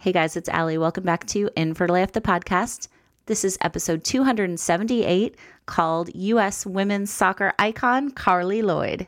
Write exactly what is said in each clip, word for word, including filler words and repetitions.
Hey guys, it's Allie. Welcome back to Infertile A F, the podcast. This is episode two hundred seventy-eight called U S Women's Soccer Icon Carli Lloyd.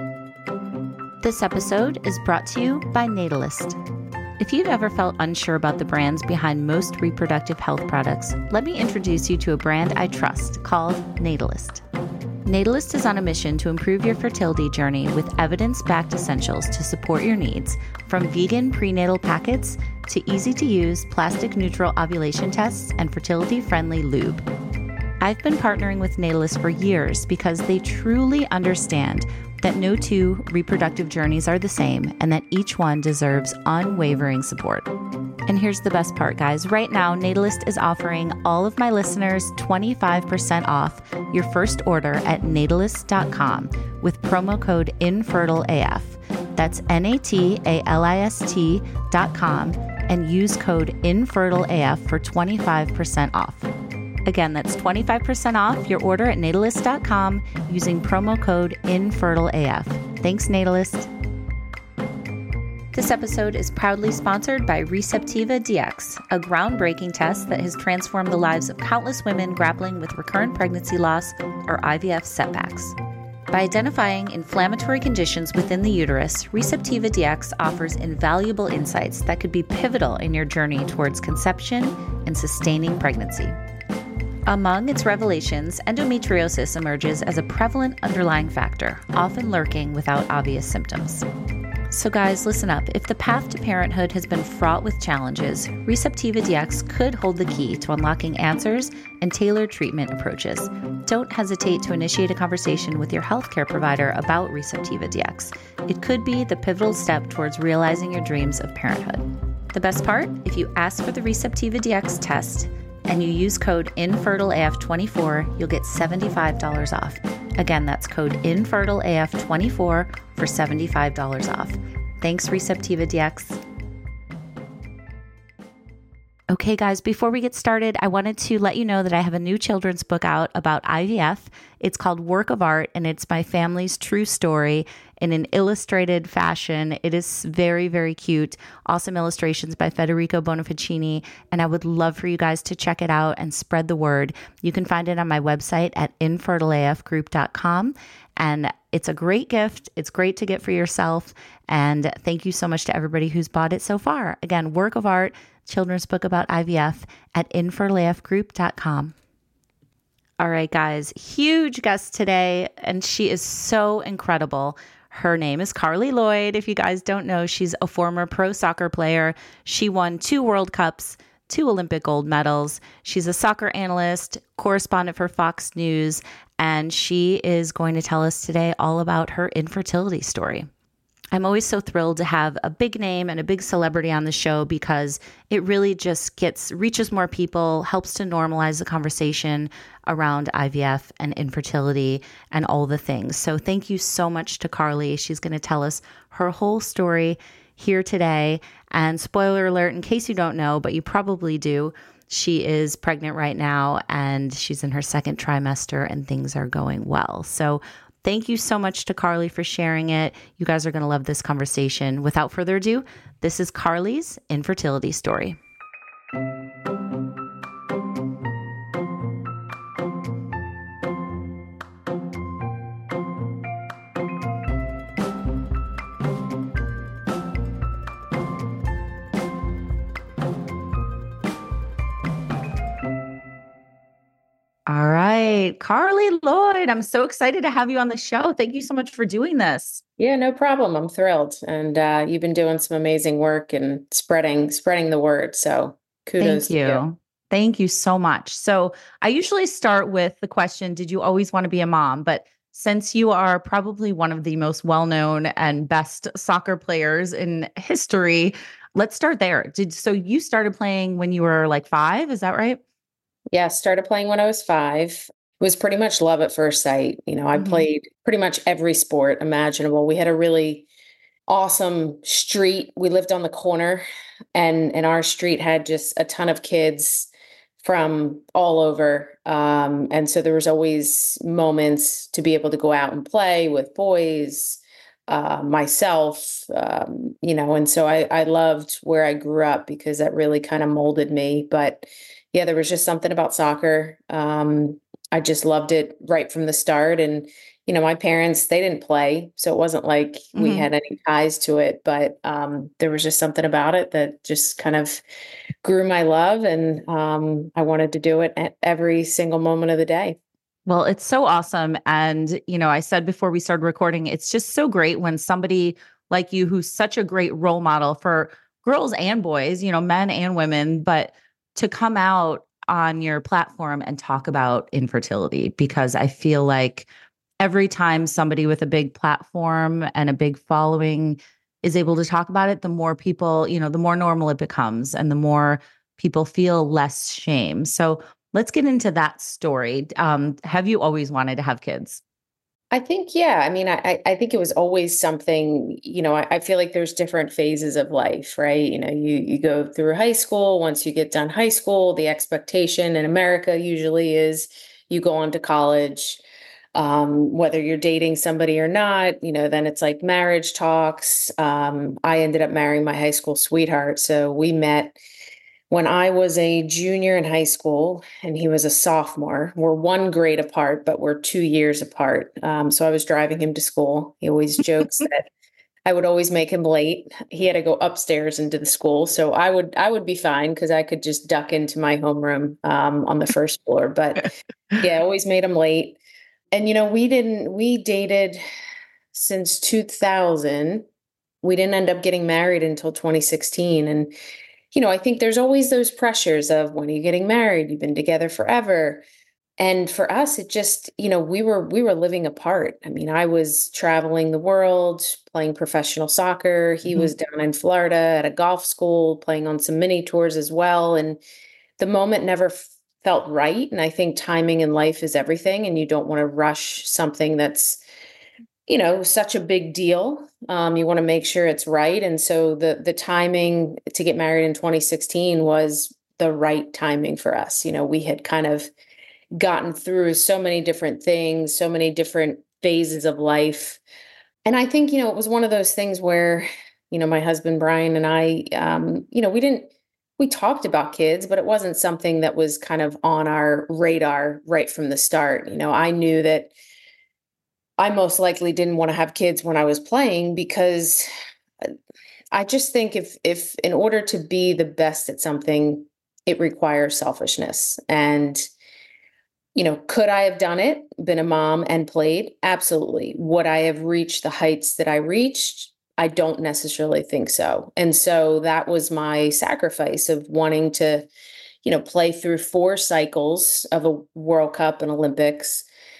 This episode is brought to you by Natalist. If you've ever felt unsure about the brands behind most reproductive health products, let me introduce you to a brand I trust called Natalist. Natalist is on a mission to improve your fertility journey with evidence-backed essentials to support your needs, from vegan prenatal packets to easy-to-use plastic-neutral ovulation tests and fertility-friendly lube. I've been partnering with Natalist for years because they truly understand that no two reproductive journeys are the same and that each one deserves unwavering support. And here's the best part, guys. Right now, Natalist is offering all of my listeners twenty-five percent off your first order at natalist dot com with promo code INFERTILEAF. That's N A T A L I S T dot com and use code INFERTILEAF for twenty-five percent off. Again, that's twenty-five percent off your order at natalist dot com using promo code INFERTILEAF. Thanks, Natalist. This episode is proudly sponsored by Receptiva D X, a groundbreaking test that has transformed the lives of countless women grappling with recurrent pregnancy loss or I V F setbacks. By identifying inflammatory conditions within the uterus, Receptiva D X offers invaluable insights that could be pivotal in your journey towards conception and sustaining pregnancy. Among its revelations, endometriosis emerges as a prevalent underlying factor, often lurking without obvious symptoms. So guys, listen up. If the path to parenthood has been fraught with challenges, Receptiva D X could hold the key to unlocking answers and tailored treatment approaches. Don't hesitate to initiate a conversation with your healthcare provider about Receptiva D X. It could be the pivotal step towards realizing your dreams of parenthood. The best part? If you ask for the Receptiva D X test and you use code infertile A F twenty-four, you'll get seventy-five dollars off. Again, that's code infertile A F twenty-four for seventy-five dollars off. Thanks, Receptiva D X. Okay, guys, before we get started, I wanted to let you know that I have a new children's book out about I V F. It's called Work of Art, and it's my family's true story in an illustrated fashion. It is very, very cute. Awesome illustrations by Federico Bonificini, and I would love for you guys to check it out and spread the word. You can find it on my website at infertile A F group dot com, and it's a great gift. It's great to get for yourself, and thank you so much to everybody who's bought it so far. Again, Work of Art, children's book about I V F at infertile A F group dot com. All right, guys, huge guest today, and she is so incredible. Her name is Carli Lloyd. If you guys don't know, she's a former pro soccer player. She won two World Cups, two Olympic gold medals. She's a soccer analyst, correspondent for Fox News, and she is going to tell us today all about her infertility story. I'm always so thrilled to have a big name and a big celebrity on the show because it really just gets reaches more people, helps to normalize the conversation around I V F and infertility and all the things. So thank you so much to Carli. She's going to tell us her whole story here today. And spoiler alert, in case you don't know, but you probably do, she is pregnant right now and she's in her second trimester and things are going well. So thank you so much to Carli for sharing it. You guys are going to love this conversation. Without further ado, this is Carli's infertility story. All right, Carli Lloyd, I'm so excited to have you on the show. Thank you so much for doing this. Yeah, no problem. I'm thrilled. And uh, you've been doing some amazing work and spreading, spreading the word. So kudos Thank you. to you. Thank you so much. So I usually start with the question, did you always want to be a mom? But since you are probably one of the most well-known and best soccer players in history, let's start there. Did so you started playing when you were like five? Is that right? Yeah, started playing when I was five. It was pretty much love at first sight. You know, I Mhm. played pretty much every sport imaginable. We had a really awesome street. We lived on the corner, and and our street had just a ton of kids from all over. Um, and so there was always moments to be able to go out and play with boys, uh, myself, um, you know, and so I, I loved where I grew up because that really kind of molded me. But yeah, there was just something about soccer. Um, I just loved it right from the start. And, you know, my parents, they didn't play, so it wasn't like we Hmm. had any ties to it, but um, there was just something about it that just kind of grew my love. And um, I wanted to do it at every single moment of the day. Well, it's so awesome. And, you know, I said before we started recording, it's just so great when somebody like you, who's such a great role model for girls and boys, you know, men and women, but to come out on your platform and talk about infertility, because I feel like every time somebody with a big platform and a big following is able to talk about it, the more people, you know, the more normal it becomes and the more people feel less shame. So let's get into that story. Um, have you always wanted to have kids? I think, yeah. I mean, I, I I think it was always something, you know, I, I feel like there's different phases of life, right? You know, you you go through high school. Once you get done high school, the expectation in America usually is you go on to college. Um, whether you're dating somebody or not, you know, then it's like marriage talks. Um, I ended up marrying my high school sweetheart. So we met when I was a junior in high school and he was a sophomore. We're one grade apart, but we're two years apart. Um, so I was driving him to school. He always jokes that I would always make him late. He had to go upstairs into the school, so I would I would be fine because I could just duck into my homeroom um, on the first floor. But yeah, always made him late. And you know, we didn't we dated since two thousand. We didn't end up getting married until twenty sixteen, and you know, I think there's always those pressures of when are you getting married? You've been together forever. And for us, it just, you know, we were we were living apart. I mean, I was traveling the world, playing professional soccer. He Mhm. was down in Florida at a golf school, playing on some mini tours as well. And the moment never f- felt right. And I think timing in life is everything, and you don't want to rush something that's, you know, such a big deal. Um, you want to make sure it's right. And so the the timing to get married in twenty sixteen was the right timing for us. You know, we had kind of gotten through so many different things, so many different phases of life. And I think, you know, it was one of those things where, you know, my husband Brian and I, um, you know, we didn't we talked about kids, but it wasn't something that was kind of on our radar right from the start. You know, I knew that I most likely didn't want to have kids when I was playing because uh, I just think if if in order to be the best at something, it requires selfishness. And you know, could I have done it, been a mom and played? Absolutely. Would I have reached the heights that I reached? I don't necessarily think so. And so that was my sacrifice of wanting to, you know, play through four cycles of a World Cup and Olympics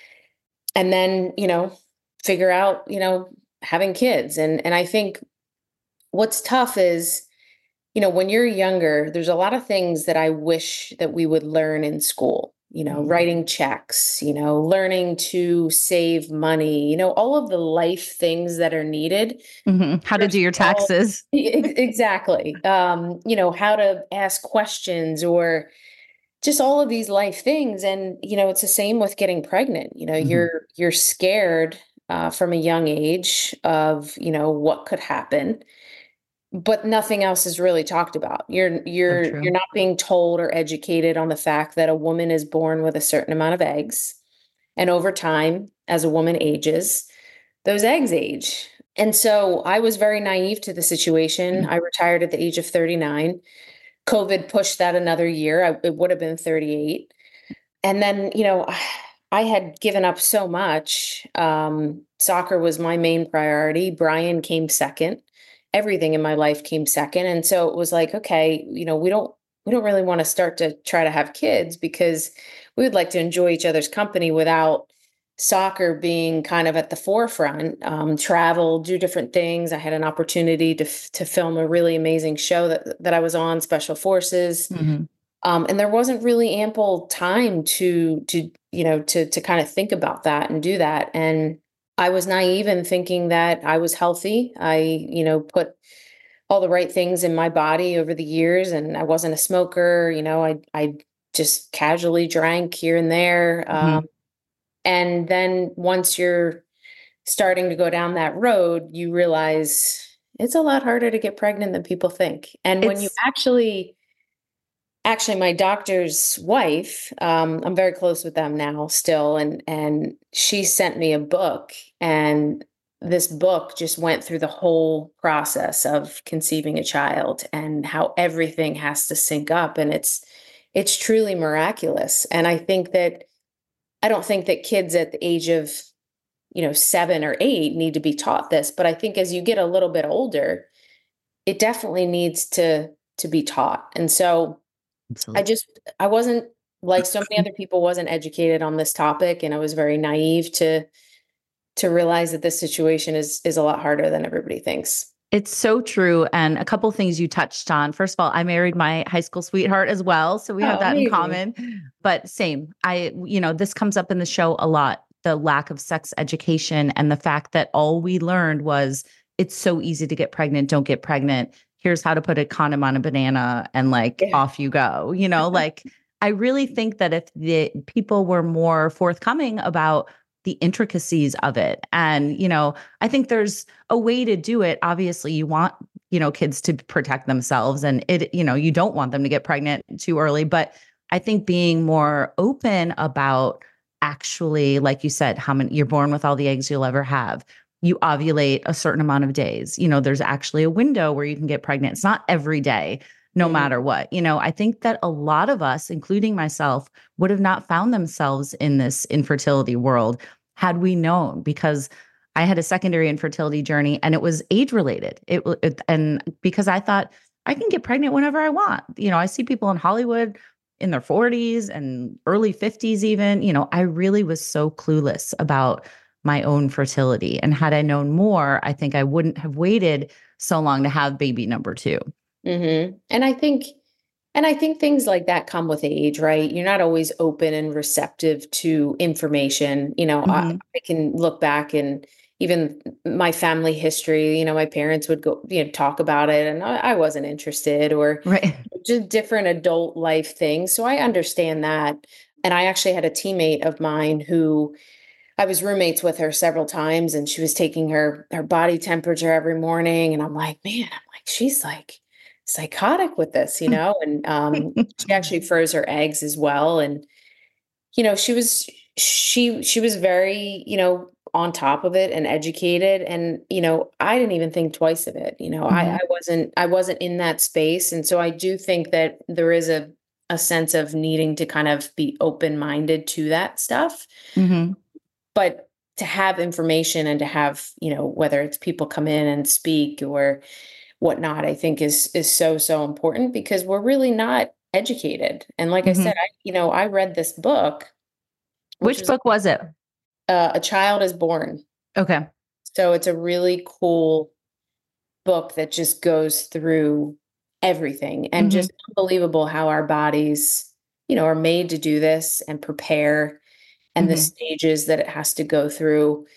and then, you know, figure out, you know, having kids. And and I think what's tough is, you know, when you're younger, there's a lot of things that I wish that we would learn in school, you know, Mhm. writing checks, you know, learning to save money, you know, all of the life things that are needed. Mhm. How to They're do your all taxes. e- ex- exactly. Um, you know, how to ask questions or just all of these life things. And, you know, it's the same with getting pregnant. You know, Mhm. you're you're scared uh, from a young age of, you know, what could happen, but nothing else is really talked about. You're So you're you're true. not being told or educated on the fact that a woman is born with a certain amount of eggs, and over time, as a woman ages, those eggs age. And so I was very naive to the situation. Mhm. I retired at the age of thirty-nine. COVID pushed that another year. I, it would have been thirty-eight. And then, you know, I had given up so much. Um, soccer was my main priority. Brian came second. Everything in my life came second. And so it was like, okay, you know, we don't we don't really want to start to try to have kids because we would like to enjoy each other's company without soccer being kind of at the forefront. Um, travel, do different things. I had an opportunity to f- to film a really amazing show that that I was on, Special Forces, Mhm. um, and there wasn't really ample time to to you know to to kind of think about that and do that. And I was naive in thinking that I was healthy. I, you know, put all the right things in my body over the years, and I wasn't a smoker. You know, I I just casually drank here and there. Um, Mhm. and then once you're starting to go down that road, you realize it's a lot harder to get pregnant than people think. And when you It's actually, actually, my doctor's wife, um, I'm very close with them now still, and and she sent me a book, and this book just went through the whole process of conceiving a child and how everything has to sync up, and it's it's truly miraculous. And I think that I don't think that kids at the age of, you know, seven or eight need to be taught this, but I think as you get a little bit older, it definitely needs to to be taught. And so I absolutely. just I wasn't like so many other people wasn't educated on this topic, and I was very naive to to realize that this situation is is a lot harder than everybody thinks. It's so true. And a couple things you touched on. First of all, I married my high school sweetheart as well. So we have Oh, that in amazing. common. But same, I, you know, this comes up in the show a lot, the lack of sex education and the fact that all we learned was it's so easy to get pregnant. Don't get pregnant. Here's how to put a condom on a banana and like Yeah. off you go. You know, like I really think that if the people were more forthcoming about the intricacies of it, and, you know, I think there's a way to do it. Obviously, you want, you know, kids to protect themselves and it, you know, you don't want them to get pregnant too early. But I think being more open about actually, like you said, how many you're born with all the eggs you'll ever have. You ovulate a certain amount of days. You know, there's actually a window where you can get pregnant. It's not every day, no Mhm. matter what. You know, I think that a lot of us, including myself, would have not found themselves in this infertility world had we known, because I had a secondary infertility journey and it was age related. It, it and because I thought I can get pregnant whenever I want. You know, I see people in Hollywood in their forties and early fifties even. You know, I really was so clueless about my own fertility. And had I known more, I think I wouldn't have waited so long to have baby number two. Mhm. And I think and I think things like that come with age, right? You're not always open and receptive to information. You know, I, Mhm. I can look back and even my family history, you know, my parents would go, you know, talk about it and I, I wasn't interested, or Right. just different adult life things. So I understand that. And I actually had a teammate of mine who I was roommates with her several times, and she was taking her her body temperature every morning, and I'm like, "Man," I'm like, "She's like psychotic with this," you know? And um she actually froze her eggs as well, and you know, she was she she was very, you know, on top of it and educated, and you know, I didn't even think twice of it. You know, I I Mhm. wasn't I wasn't in that space, and so I do think that there is a a sense of needing to kind of be open-minded to that stuff. Mhm. But to have information and to have, you know, whether it's people come in and speak or whatnot, I think is is so, so important because we're really not educated. And like I said, Mhm. I, you know, I read this book, which Which was book was it? uh, A Child is Born. Okay. So it's a really cool book that just goes through everything, and Mhm. just unbelievable how our bodies, you know, are made to do this and prepare, and the Mhm. stages that it has to go through.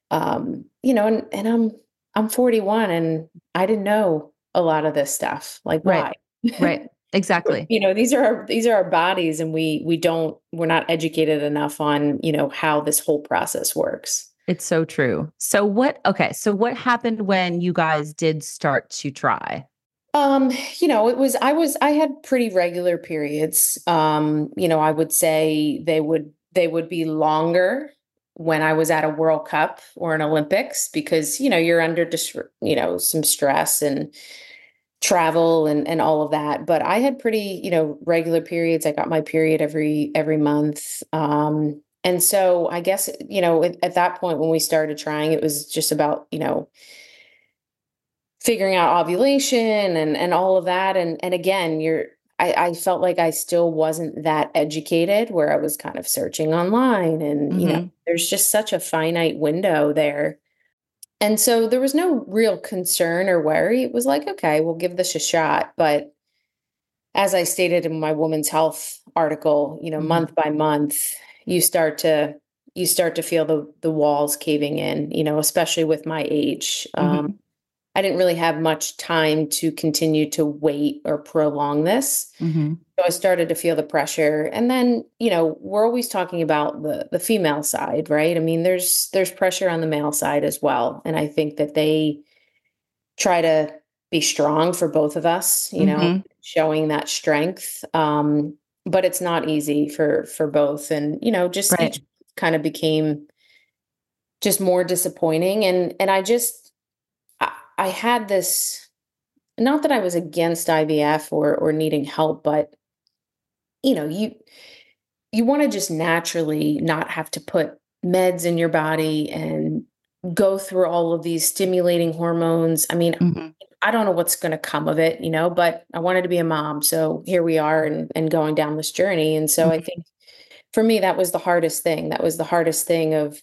Um, you know, and and I'm I'm forty-one and I didn't know a lot of this stuff. Like, Right. why? Right. Exactly. You know, these are our these are our bodies, and we we don't we're not educated enough on, you know, how this whole process works. It's so true. So what okay, so what happened when you guys did start to try? Um, you know, it was I was I had pretty regular periods. Um, you know, I would say they would they would be longer when I was at a World Cup or an Olympics because, you know, you're under just, you know, some stress and travel and and all of that. But I had pretty, you know, regular periods. I got my period every every month. Um, and so I guess, you know, at, at that point when we started trying, it was just about, you know, figuring out ovulation and and all of that. And and again, you're I, I felt like I still wasn't that educated where I was kind of searching online and, you know, Mhm. there's just such a finite window there. And so there was no real concern or worry. It was like, okay, we'll give this a shot. But as I stated in my Women's Health article, you know, Mhm. month by month, you start to you start to feel the the walls caving in, you know, especially with my age. Um, Mhm. I didn't really have much time to continue to wait or prolong this. Mm-hmm. So I started to feel the pressure. And then, you know, we're always talking about the the female side, right? I mean, there's there's pressure on the male side as well. And I think that they try to be strong for both of us, you know, Mm-hmm. showing that strength. Um, but it's not easy for for both. And, you know, just Right. each kind of became just more disappointing. And and I just I, I had this, not that I was against I V F or or needing help, but you know, you you want to just naturally not have to put meds in your body and go through all of these stimulating hormones. I mean, Mm-hmm. I don't know what's going to come of it, you know, but I wanted to be a mom. So here we are and, and going down this journey. And so I Mm-hmm. think for me, that was the hardest thing. That was the hardest thing of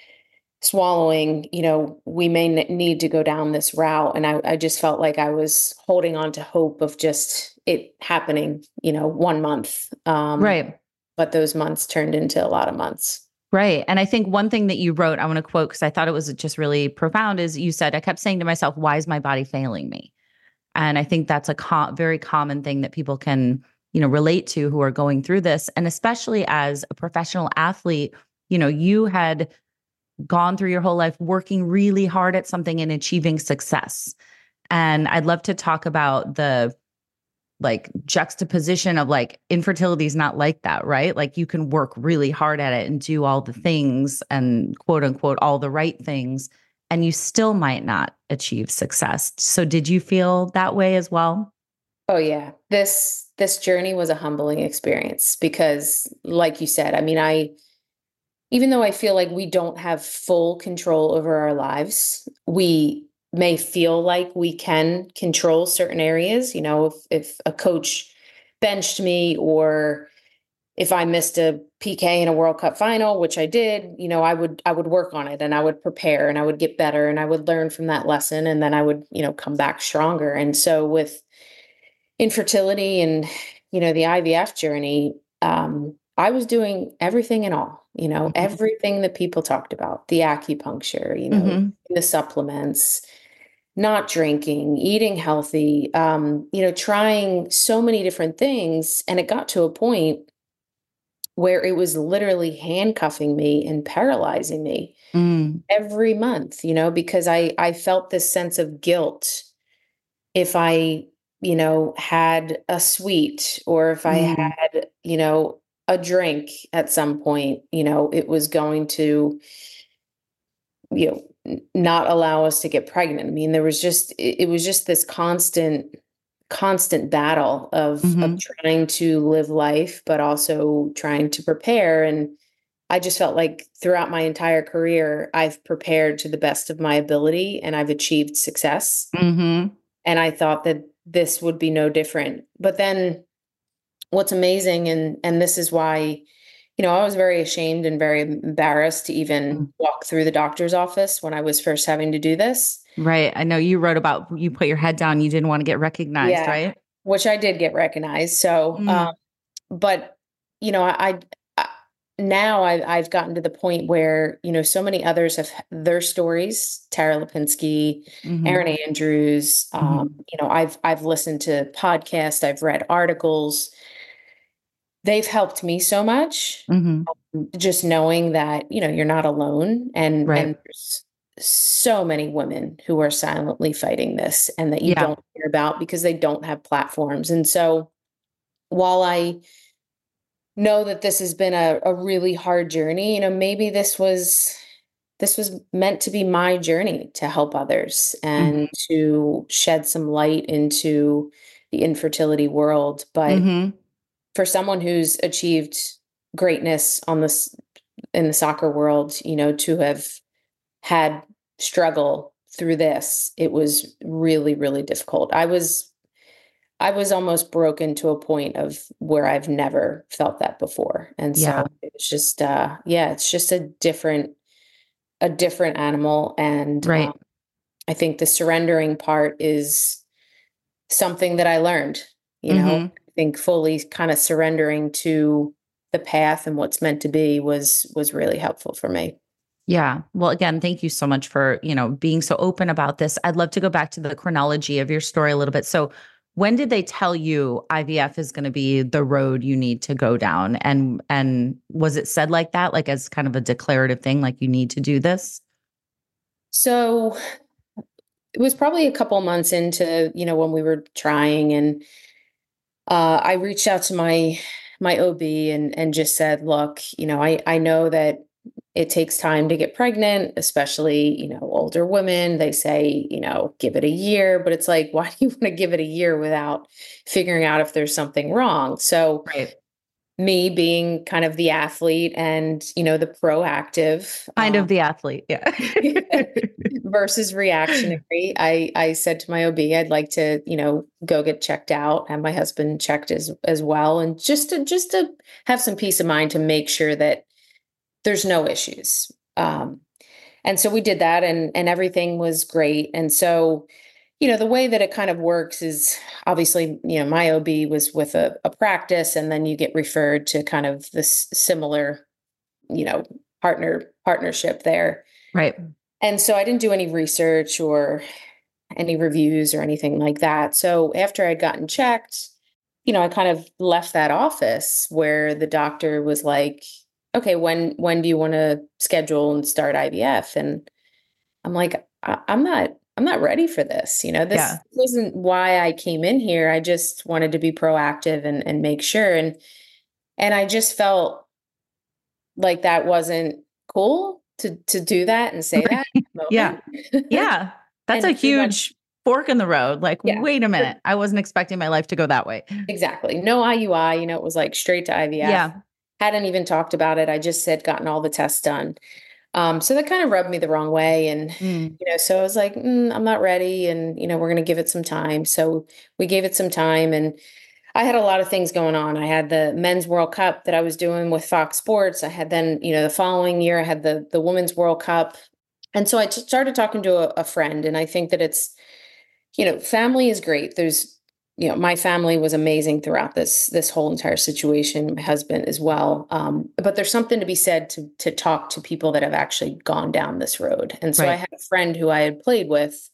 swallowing, you know, we may n- need to go down this route. And I, I just felt like I was holding on to hope of just it happening, you know, one month. Um, Right. but those months turned into a lot of months. Right. And I think one thing that you wrote, I want to quote because I thought it was just really profound, is you said, I kept saying to myself, why is my body failing me? And I think that's a co- very common thing that people can, you know, relate to who are going through this. And especially as a professional athlete, you know, you had gone through your whole life working really hard at something and achieving success. And I'd love to talk about the like juxtaposition of like infertility is not like that, right? Like you can work really hard at it and do all the things and quote unquote, all the right things, and you still might not achieve success. So did you feel that way as well? Oh yeah. This this journey was a humbling experience because like you said, I mean, I even though I feel like we don't have full control over our lives, we may feel like we can control certain areas. You know, if, if a coach benched me or if I missed a P K in a World Cup final, which I did, you know, I would I would work on it and I would prepare and I would get better and I would learn from that lesson and then I would, you know, come back stronger. And so with infertility and, you know, the I V F journey, um, I was doing everything and all, you know, Mhm. everything that people talked about, the acupuncture, you know, Mhm. the supplements, not drinking, eating healthy, um, you know, trying so many different things. And it got to a point where it was literally handcuffing me and paralyzing me Mm. every month, you know, because I I felt this sense of guilt if I, you know, had a sweet or if I Mm. had, you know, a drink at some point, you know, it was going to, you know, n- not allow us to get pregnant. I mean, there was just it, it was just this constant constant battle of of Mhm. trying to live life but also trying to prepare. And I just felt like throughout my entire career I've prepared to the best of my ability and I've achieved success. Mhm. And I thought that this would be no different. But then what's amazing, and and this is why, you know, I was very ashamed and very embarrassed to even Mm. walk through the doctor's office when I was first having to do this. Right. I know you wrote about you put your head down, you didn't want to get recognized, Yeah, right? which I did get recognized. So, um, Mm. but you know, I, I now I, I've gotten to the point where you know so many others have their stories. Tara Lipinski, Mhm. Aaron Andrews. Um, Mhm. you know, I've I've listened to podcasts, I've read articles. They've helped me so much. Mhm. Just knowing that you know you're not alone, and and Right. there's so many women who are silently fighting this, and that you Yeah. don't hear about because they don't have platforms. And so, while I know that this has been a, a really hard journey, you know, maybe this was this was meant to be my journey to help others and Mhm. to shed some light into the infertility world. But Mhm. for someone who's achieved greatness on this in the soccer world, you know, to have had struggle through this, it was really, really difficult. I was I was almost broken to a point of where I've never felt that before. And Yeah. so it's just uh yeah, it's just a different a different animal. And um, Right. I think the surrendering part is something that I learned, you know. Mhm. I think fully kind of surrendering to the path and what's meant to be was was really helpful for me. Yeah. Well, again, thank you so much for, you know, being so open about this. I'd love to go back to the chronology of your story a little bit. So, when did they tell you I V F is going to be the road you need to go down? And and was it said like that, like as kind of a declarative thing, like you need to do this? So it was probably a couple months into, you know, when we were trying, and uh, I reached out to my my O B and and just said, look, you know, I I know that it takes time to get pregnant, especially, you know, older women. They say, you know, give it a year, but it's like, why do you want to give it a year without figuring out if there's something wrong? So Right. me being kind of the athlete and, you know, the proactive, Kind of um, the athlete. Yeah. versus reactionary, I I said to my O B, I'd like to, you know, go get checked out, and my husband checked as as well, and just to just to have some peace of mind to make sure that there's no issues. Um, and so we did that, and and everything was great. And so, you know, the way that it kind of works is obviously, you know, my O B was with a, a practice, and then you get referred to kind of this similar, you know, partner partnership there. Right. And so I didn't do any research or any reviews or anything like that. So after I'd gotten checked, you know, I kind of left that office where the doctor was like, okay, when when do you want to schedule and start I V F? And I'm like, I- I'm not I'm not ready for this. You know, this Yeah. wasn't why I came in here. I just wanted to be proactive and and make sure. And and I just felt like that wasn't cool to to do that and say that in the Yeah. moment. Yeah. That's And a everyone, huge fork in the road. Like, yeah, wait a minute. I wasn't expecting my life to go that way. exactly. No I U I, you know, it was like straight to I V F. Yeah. Hadn't even talked about it. I just had gotten all the tests done. Um, so that kind of rubbed me the wrong way. And, Mm. you know, so I was like, mm, I'm not ready. And, you know, we're going to give it some time. So we gave it some time. And I had a lot of things going on. I had the men's World Cup that I was doing with Fox Sports. I had then, you know, the following year, I had the, the Women's World Cup. And so I t- started talking to a, a friend. And I think that it's, you know, family is great. There's, you know, my family was amazing throughout this this whole entire situation. My husband as well. Um, but there's something to be said to to talk to people that have actually gone down this road. And so I Right. had a friend who I had played with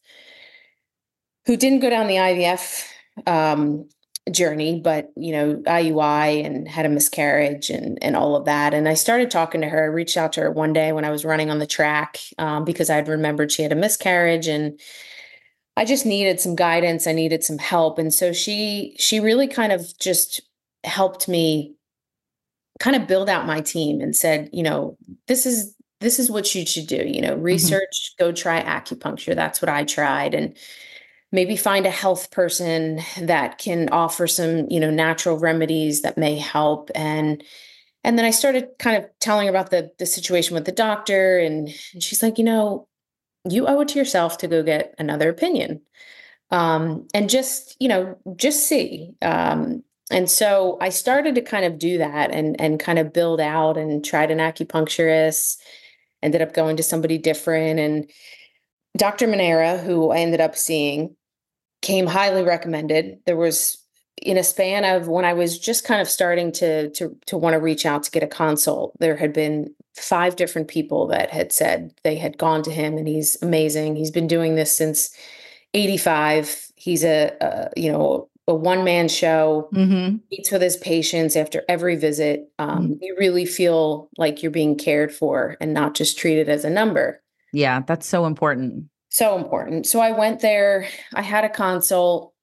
who didn't go down the I V F um, journey, but you know, I U I and had a miscarriage and and all of that. And I started talking to her. I reached out to her one day when I was running on the track um, because I'd remembered she had a miscarriage, and I just needed some guidance. I needed some help. And so she she really kind of just helped me kind of build out my team and said, you know, this is this is what you should do. You know, Mhm. research, go try acupuncture. That's what I tried. And maybe find a health person that can offer some, you know, natural remedies that may help. And and then I started kind of telling her about the the situation with the doctor, and, and she's like, you know, you owe it to yourself to go get another opinion, um, and just, you know, just see. Um, and so I started to kind of do that and and kind of build out, and tried an acupuncturist, ended up going to somebody different. And doctor Monera, who I ended up seeing, came highly recommended. There was, in a span of when I was just kind of starting to to to want to reach out to get a consult, there had been five different people that had said they had gone to him, and he's amazing. He's been doing this since eighty-five. He's a, a you know, a one man show. Mhm. Meets with his patients after every visit. Mhm. Um, you really feel like you're being cared for and not just treated as a number. Yeah, that's so important. So important. So I went there. I had a consult.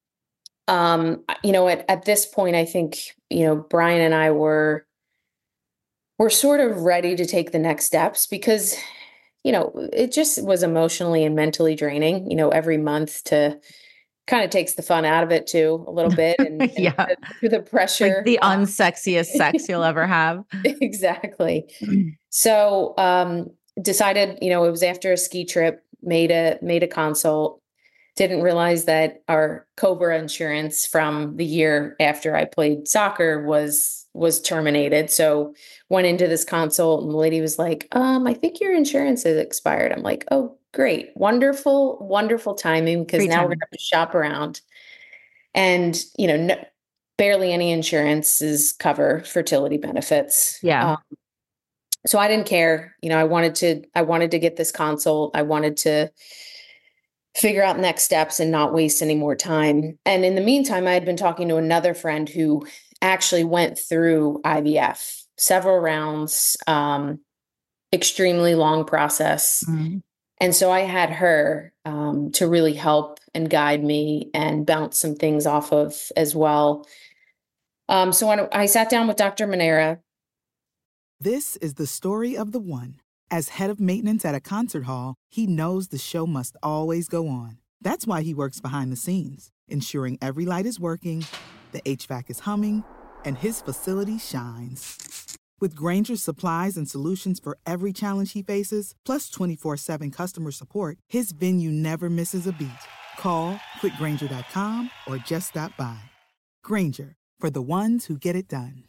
Um, you know, at at this point, I think, you know, Brian and I were were sort of ready to take the next steps because, you know, it just was emotionally and mentally draining. You know, every month to kind of takes the fun out of it too, a little bit, and and Yeah. the, the Like pressure. the Uh, unsexiest sex you'll ever have. exactly. So um, decided, you know, it was after a ski trip, made a made a consult. Didn't realize that our Cobra insurance from the year after I played soccer was was terminated. So went into this consult, and the lady was like, um, I think your insurance is expired. I'm like, oh, great. Wonderful, wonderful timing, because Great now we're gonna timing. have to shop around. And, you know, no, barely any insurances cover fertility benefits. Yeah. Um, so I didn't care. You know, I wanted to, I wanted to get this consult. I wanted to figure out next steps and not waste any more time. And in the meantime, I had been talking to another friend who actually went through I V F, several rounds, um, extremely long process. Mm-hmm. And so I had her um, to really help and guide me and bounce some things off of as well. Um, so when I sat down with Doctor Manera. This is the story of the one. As head of maintenance at a concert hall, he knows the show must always go on. That's why he works behind the scenes, ensuring every light is working, the H V A C is humming, and his facility shines. With Grainger's supplies and solutions for every challenge he faces, plus twenty-four seven customer support, his venue never misses a beat. Call quick grainger dot com or just stop by. Grainger, for the ones who get it done.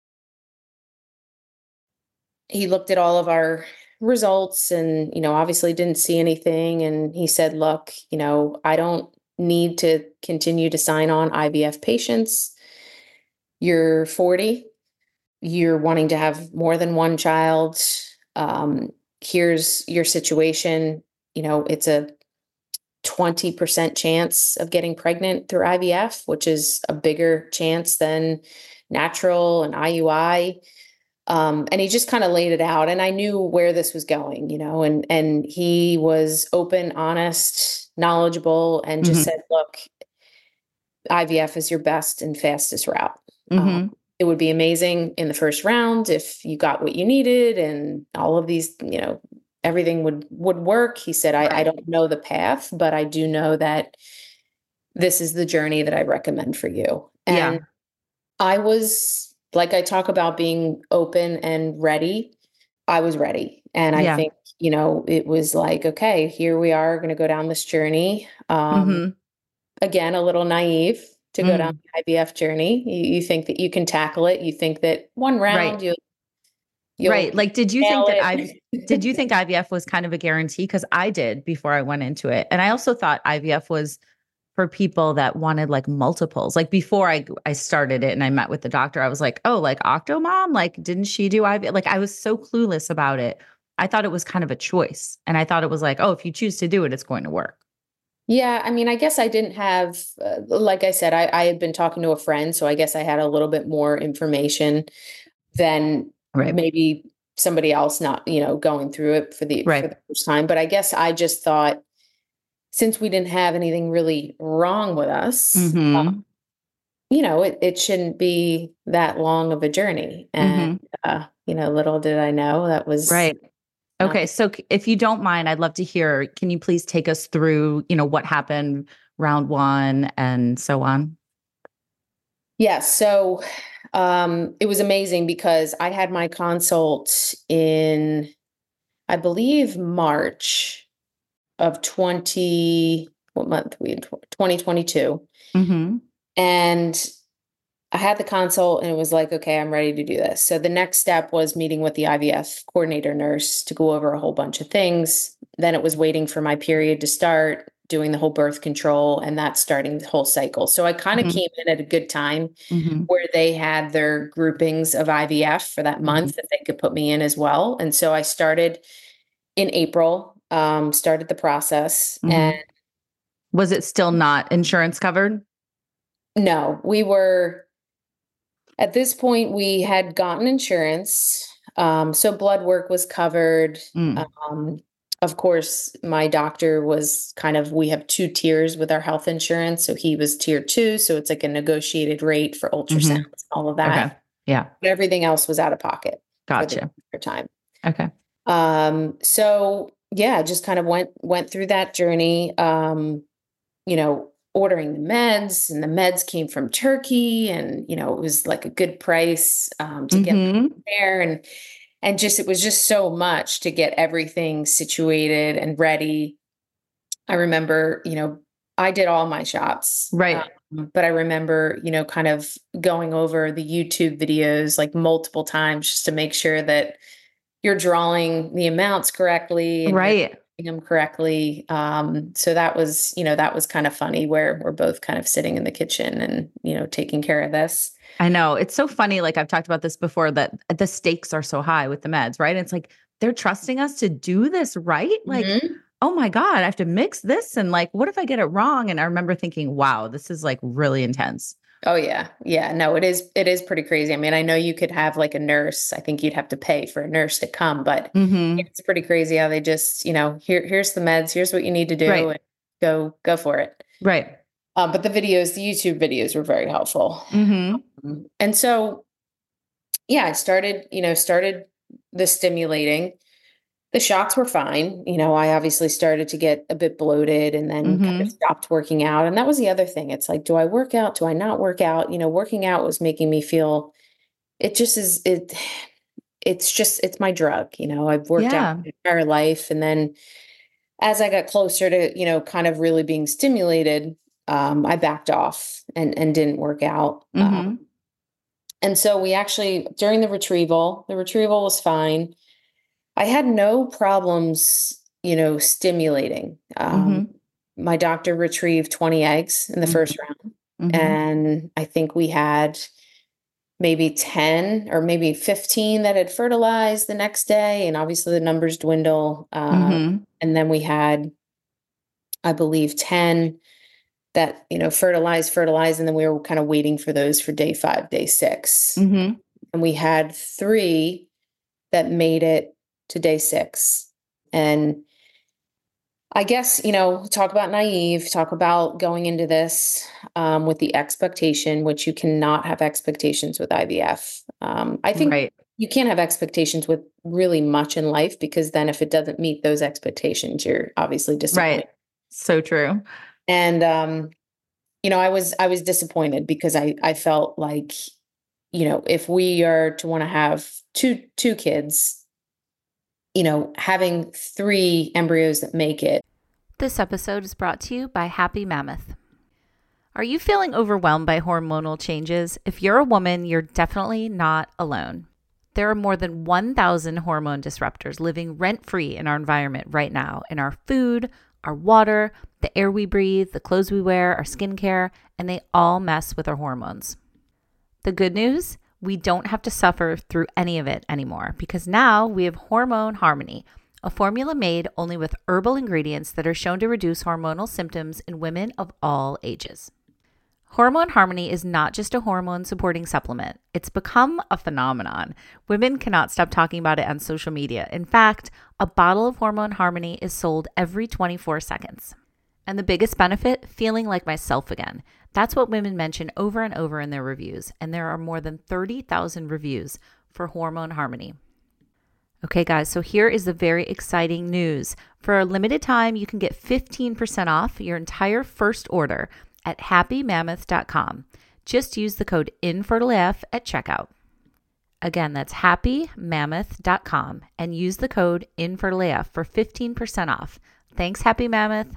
He looked at all of our results and, you know, obviously didn't see anything. And he said, look, you know, I don't need to continue to sign on I V F patients. You're forty. You're wanting to have more than one child. Um, here's your situation. You know, it's a twenty percent chance of getting pregnant through I V F, which is a bigger chance than natural and I U I. Um, and he just kind of laid it out, and I knew where this was going, you know, and, and he was open, honest, knowledgeable, and just mm-hmm. said, look, I V F is your best and fastest route. Mm-hmm. Um, it would be amazing in the first round if you got what you needed and all of these, you know, everything would, would work. He said, I, right. I don't know the path, but I do know that this is the journey that I recommend for you. And yeah. I was, like I talk about being open and ready, I was ready. And I yeah. think, you know, it was like, okay, here we are going to go down this journey. Um, mm-hmm. Again, a little naive to mm. go down the I V F journey. You, you think that you can tackle it. You think that one round, right. you Right. Like, did you think that I, did you think I V F was kind of a guarantee? Cause I did before I went into it. And I also thought I V F was for people that wanted like multiples. Like before I, I started it and I met with the doctor, I was like, oh, like Octomom, like, didn't she do I V F? Like, I was so clueless about it. I thought it was kind of a choice. And I thought it was like, oh, if you choose to do it, it's going to work. Yeah. I mean, I guess I didn't have, uh, like I said, I, I had been talking to a friend. So I guess I had a little bit more information than right. maybe somebody else not, you know, going through it for the, right. for the first time. But I guess I just thought, since we didn't have anything really wrong with us, mm-hmm. um, you know, it, it shouldn't be that long of a journey. And, mm-hmm. uh, you know, little did I know that was right. Okay. So if you don't mind, I'd love to hear, can you please take us through, you know, what happened round one and so on? Yes. Yeah, so um, it was amazing because I had my consult in, I believe, March of twenty, what month we in twenty twenty-two. Mm-hmm. And I had the consult and it was like, okay, I'm ready to do this. So the next step was meeting with the I V F coordinator nurse to go over a whole bunch of things. Then it was waiting for my period to start, doing the whole birth control, and that's starting the whole cycle. So I kind of mm-hmm. came in at a good time mm-hmm. where they had their groupings of I V F for that month mm-hmm. that they could put me in as well. And so I started in April. Um, started the process. Mm-hmm. And was it still not insurance covered? No, we were, at this point, we had gotten insurance. Um, so blood work was covered. Mm. Um, of course, my doctor was kind of, we have two tiers with our health insurance. So he was tier two. So it's like a negotiated rate for ultrasounds, mm-hmm. all of that. Okay. Yeah. But everything else was out of pocket. Gotcha. For the time. Okay. Um, so yeah, just kind of went, went through that journey, um, you know, ordering the meds, and the meds came from Turkey, and, you know, it was like a good price, um, to mm-hmm. get them there. And, and just, it was just so much to get everything situated and ready. I remember, you know, I did all my shots, right. Um, but I remember, you know, kind of going over the YouTube videos like multiple times just to make sure that you're drawing the amounts correctly. And right. them correctly. Um, so that was, you know, that was kind of funny where we're both kind of sitting in the kitchen and, you know, taking care of this. I know. It's so funny. Like I've talked about this before, that the stakes are so high with the meds, right? It's like, they're trusting us to do this right. Like, Mm-hmm. oh my God, I have to mix this. And like, what if I get it wrong? And I remember thinking, wow, this is like really intense. Oh yeah. Yeah. No, it is, it is pretty crazy. I mean, I know you could have like a nurse. I think you'd have to pay for a nurse to come, but Mm-hmm. it's pretty crazy how they just, you know, here, here's the meds, here's what you need to do, Right. and go, go for it. Right. Um, but the videos, the YouTube videos were very helpful. Mm-hmm. Um, and so, yeah, I started, you know, started the stimulating. The shots were fine. You know, I obviously started to get a bit bloated and then Mm-hmm. kind of stopped working out. And that was the other thing. It's like, do I work out? Do I not work out? You know, working out was making me feel, it just is, it, it's just, it's my drug. You know, I've worked Yeah. out my entire life. And then as I got closer to, you know, kind of really being stimulated, um, I backed off and, and didn't work out. Mm-hmm. Um, and so we actually, during the retrieval, the retrieval was fine. I had no problems, you know, stimulating. Um, Mm-hmm. My doctor retrieved twenty eggs in the Mm-hmm. first round. Mm-hmm. And I think we had maybe ten or maybe fifteen that had fertilized the next day. And obviously the numbers dwindle. Um, Mm-hmm. And then we had, I believe, ten that, you know, fertilized, fertilized. And then we were kind of waiting for those for day five, day six. Mm-hmm. And we had three that made it to day six. And I guess, you know, talk about naive, talk about going into this um, with the expectation, which you cannot have expectations with I V F. Um, I think Right. you can't have expectations with really much in life, because then if it doesn't meet those expectations, you're obviously disappointed. Right. So true. And, um, you know, I was, I was disappointed because I, I felt like, you know, if we are to want to have two, two kids, you know, having three embryos that make it. This episode is brought to you by Happy Mammoth. Are you feeling overwhelmed by hormonal changes? If you're a woman, you're definitely not alone. There are more than one thousand hormone disruptors living rent-free in our environment right now, in our food, our water, the air we breathe, the clothes we wear, our skincare, and they all mess with our hormones. The good news? We don't have to suffer through any of it anymore, because now we have Hormone Harmony, a formula made only with herbal ingredients that are shown to reduce hormonal symptoms in women of all ages. Hormone Harmony is not just a hormone-supporting supplement. It's become a phenomenon. Women cannot stop talking about it on social media. In fact, a bottle of Hormone Harmony is sold every twenty-four seconds. And the biggest benefit? Feeling like myself again. That's what women mention over and over in their reviews, and there are more than thirty thousand reviews for Hormone Harmony. Okay, guys, so here is the very exciting news. For a limited time, you can get fifteen percent off your entire first order at happy mammoth dot com. Just use the code INFERTILEF at checkout. Again, that's happy mammoth dot com and use the code INFERTILEF for fifteen percent off. Thanks, Happy Mammoth.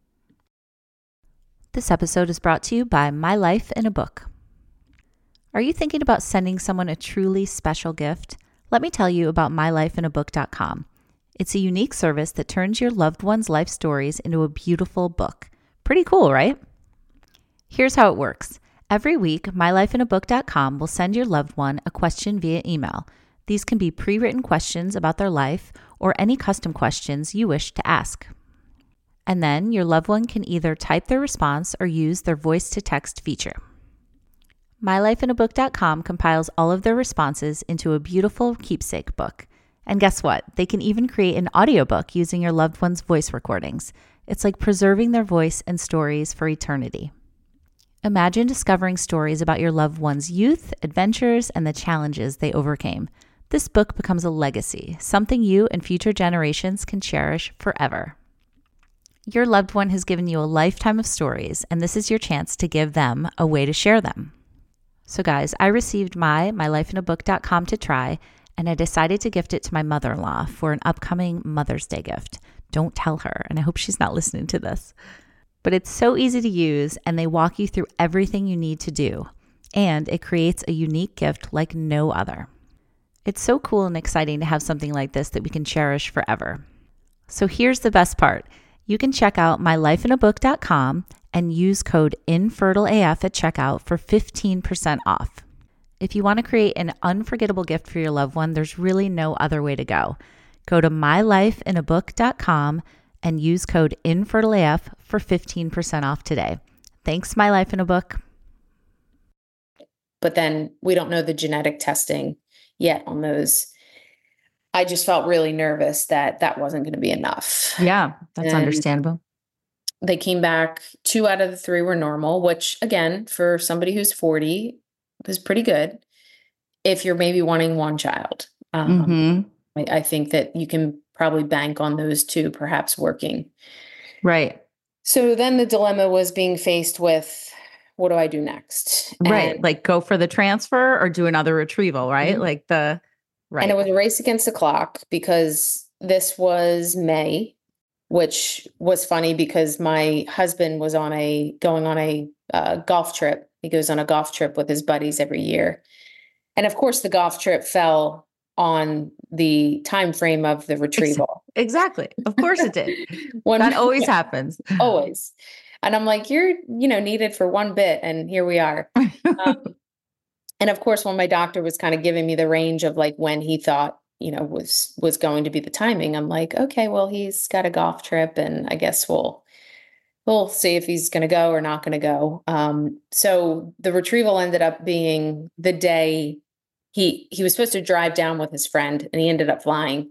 This episode is brought to you by My Life in a Book. Are you thinking about sending someone a truly special gift? Let me tell you about my life in a book dot com. It's a unique service that turns your loved one's life stories into a beautiful book. Pretty cool, right? Here's how it works. Every week, my life in a book dot com will send your loved one a question via email. These can be pre-written questions about their life or any custom questions you wish to ask. And then your loved one can either type their response or use their voice-to-text feature. my life in a book dot com compiles all of their responses into a beautiful keepsake book. And guess what? They can even create an audiobook using your loved one's voice recordings. It's like preserving their voice and stories for eternity. Imagine discovering stories about your loved one's youth, adventures, and the challenges they overcame. This book becomes a legacy, something you and future generations can cherish forever. Your loved one has given you a lifetime of stories, and this is your chance to give them a way to share them. So guys, I received my my life in a book dot com to try, and I decided to gift it to my mother-in-law for an upcoming Mother's Day gift. Don't tell her, and I hope she's not listening to this. But it's so easy to use, and they walk you through everything you need to do, and it creates a unique gift like no other. It's so cool and exciting to have something like this that we can cherish forever. So here's the best part. You can check out my life in a book dot com and use code INFERTILEAF at checkout for fifteen percent off. If you want to create an unforgettable gift for your loved one, there's really no other way to go. Go to my life in a book dot com and use code INFERTILEAF for fifteen percent off today. Thanks, My Life in a Book. But then we don't know the genetic testing yet on those. I just felt really nervous that that wasn't going to be enough. Yeah, that's And understandable. they came back, two out of the three were normal, which again, for somebody who's forty, was pretty good. If you're maybe wanting one child, um, Mm-hmm. I, I think that you can probably bank on those two perhaps working. Right. So then the dilemma was being faced with, what do I do next? Right. And, Like go for the transfer or do another retrieval, right? Mhm. Like the, right. and it was a race against the clock because this was May, which was funny because my husband was on a, going on a uh, golf trip. He goes on a golf trip with his buddies every year. And of course the golf trip fell on the time frame of the retrieval. Exactly. Of course it did. When That always happens. always. And I'm like, you're, you know, needed for one bit. And here we are. Um, and of course, when my doctor was kind of giving me the range of like when he thought, you know, was, was going to be the timing, I'm like, okay, well, he's got a golf trip and I guess we'll, we'll see if he's going to go or not going to go. Um, so the retrieval ended up being the day he, he was supposed to drive down with his friend and he ended up flying.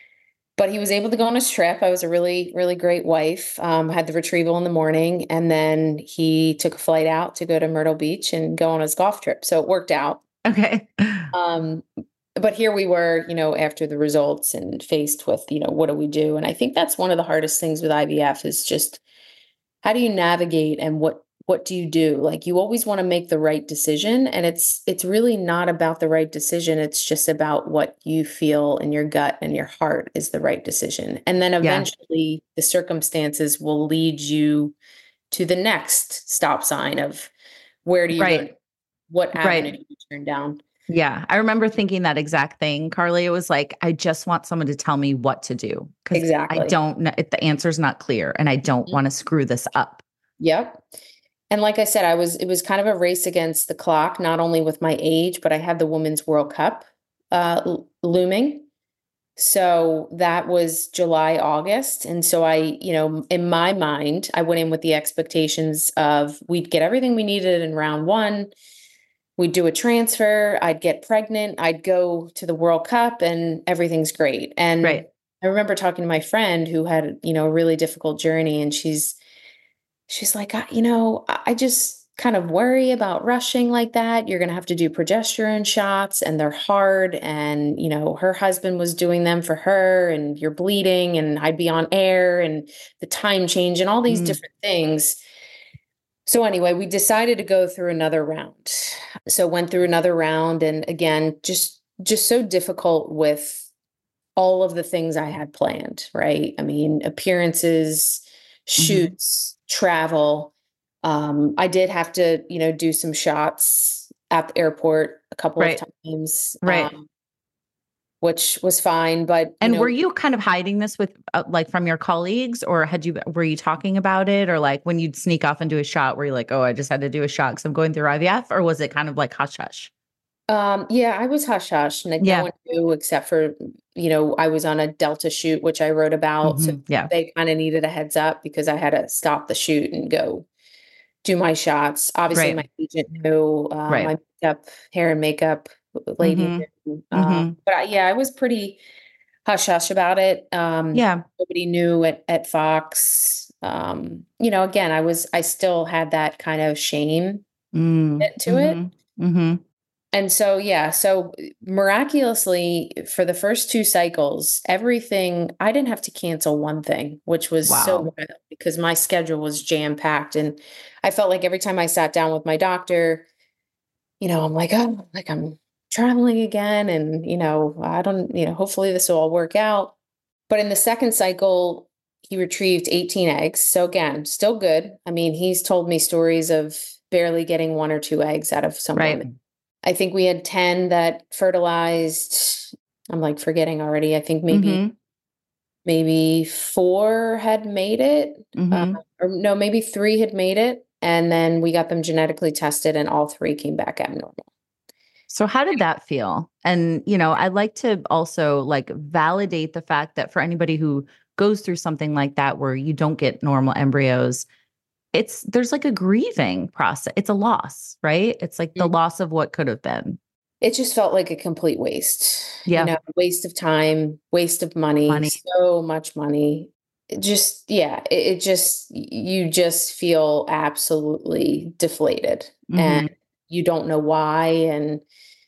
But he was able to go on his trip. I was a really, really great wife. Um, had the retrieval in the morning, and then he took a flight out to go to Myrtle Beach and go on his golf trip. So it worked out. Okay. Um, but here we were, you know, after the results and faced with, you know, what do we do? And I think that's one of the hardest things with I V F is just how do you navigate and what what do you do? Like you always want to make the right decision, and it's it's really not about the right decision. It's just about what you feel in your gut and your heart is the right decision. And then eventually the circumstances will lead you to the next stop sign of where do you Right. go? What avenue Right. do you turn down? Yeah. I remember thinking that exact thing, Carly. It was like, I just want someone to tell me what to do. Because Exactly. I don't know if the answer's not clear and I don't Mhm. want to screw this up. Yep. And like I said, I was, it was kind of a race against the clock, not only with my age, but I had the Women's World Cup uh, l- looming. So that was July, August. And so I, you know, in my mind, I went in with the expectations of we'd get everything we needed in round one. We'd do a transfer. I'd get pregnant. I'd go to the World Cup and everything's great. And Right. I remember talking to my friend who had, you know, a really difficult journey, and she's, she's like, I, you know, I I just kind of worry about rushing like that. You're going to have to do progesterone shots and they're hard. And, you know, her husband was doing them for her and you're bleeding and I'd be on air and the time change and all these Mm. different things. So anyway, we decided to go through another round. So went through another round, and again, just, just so difficult with all of the things I had planned, right? I mean, appearances, shoots, travel. Um, I did have to, you know, do some shots at the airport a couple Right. of times, Right. um, which was fine. But you And know, were you kind of hiding this with uh, like from your colleagues, or had you, were you talking about it, or like when you'd sneak off and do a shot, were you like, oh, I just had to do a shot because I'm going through I V F, or was it kind of like hush hush? um, yeah, I was hush hush, and Yeah. no one knew except for, you know, I was on a Delta shoot, which I wrote about. So Mhm. Yeah. they kind of needed a heads up because I had to stop the shoot and go do my shots. Obviously, Right. my agent knew, uh, Right. my makeup, hair and makeup lady Mhm. knew. Uh, Mhm. but I, yeah, I was pretty hush hush about it. Um, Yeah. nobody knew at, at Fox. Um, you know, again, I was, I still had that kind of shame Mm. to it. Mhm. Mhm. And so, yeah, so miraculously for the first two cycles, everything, I didn't have to cancel one thing, which was so Wow. wild because my schedule was jam packed. And I felt like every time I sat down with my doctor, you know, I'm like, oh, like I'm traveling again. And, you know, I don't, you know, hopefully this will all work out. But in the second cycle, he retrieved eighteen eggs. So again, still good. I mean, he's told me stories of barely getting one or two eggs out of some Right. women. I think we had ten that fertilized. I'm like forgetting already. I think maybe Mhm. maybe four had made it, uh, Mm-hmm. or no, maybe three had made it. And then we got them genetically tested and all three came back abnormal. So how did that feel? And, you know, I'd like to also like validate the fact that for anybody who goes through something like that, where you don't get normal embryos, it's, there's like a grieving process. It's a loss, right? It's like the Mhm. loss of what could have been. It just felt like a complete waste, Yeah. you know, waste of time, waste of money, Money. so much money. It just, yeah, it, it just, you just feel absolutely deflated Mm-hmm. and you don't know why. And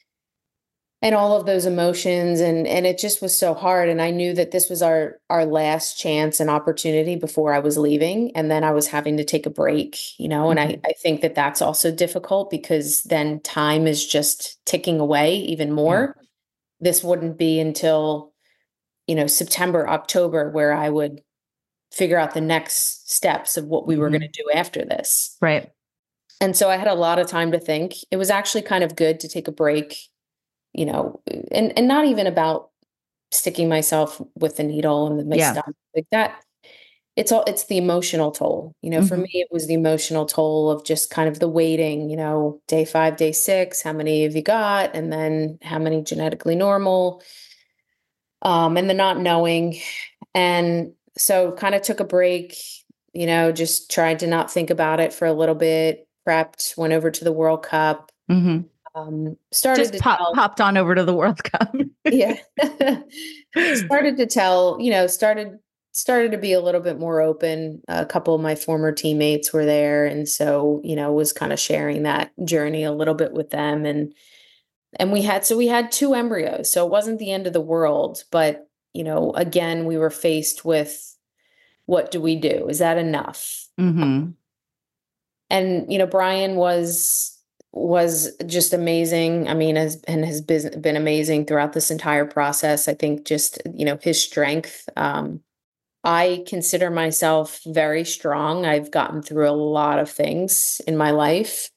and all of those emotions, and and it just was so hard, and I knew that this was our our last chance and opportunity before I was leaving, and then I was having to take a break, you know, and Mm-hmm. I I think that that's also difficult because then time is just ticking away even more. Yeah. This wouldn't be until, you know, September, October where I would figure out the next steps of what we were going Mm-hmm. to do after this. Right. And so I had a lot of time to think. It was actually kind of good to take a break, you know, and and not even about sticking myself with the needle and my Yeah. stomach like that. It's all, it's the emotional toll. You know, for Mm-hmm. me, it was the emotional toll of just kind of the waiting, you know, day five, day six, how many have you got? And then how many genetically normal? Um, and the not knowing. And so kind of took a break, you know, just tried to not think about it for a little bit, prepped, went over to the World Cup, Mm-hmm. um, started Just to pop tell. popped on over to the World Cup. Yeah. Started to tell, you know, started started to be a little bit more open. A couple of my former teammates were there, and so, you know, was kind of sharing that journey a little bit with them, and and we had so we had two embryos. So it wasn't the end of the world, but, you know, again, we were faced with, what do we do? Is that enough? Mm-hmm. And, you know, Brian was was just amazing. I mean, has and has been been amazing throughout this entire process. I think just, you know, his strength. Um, I consider myself very strong. I've gotten through a lot of things in my life.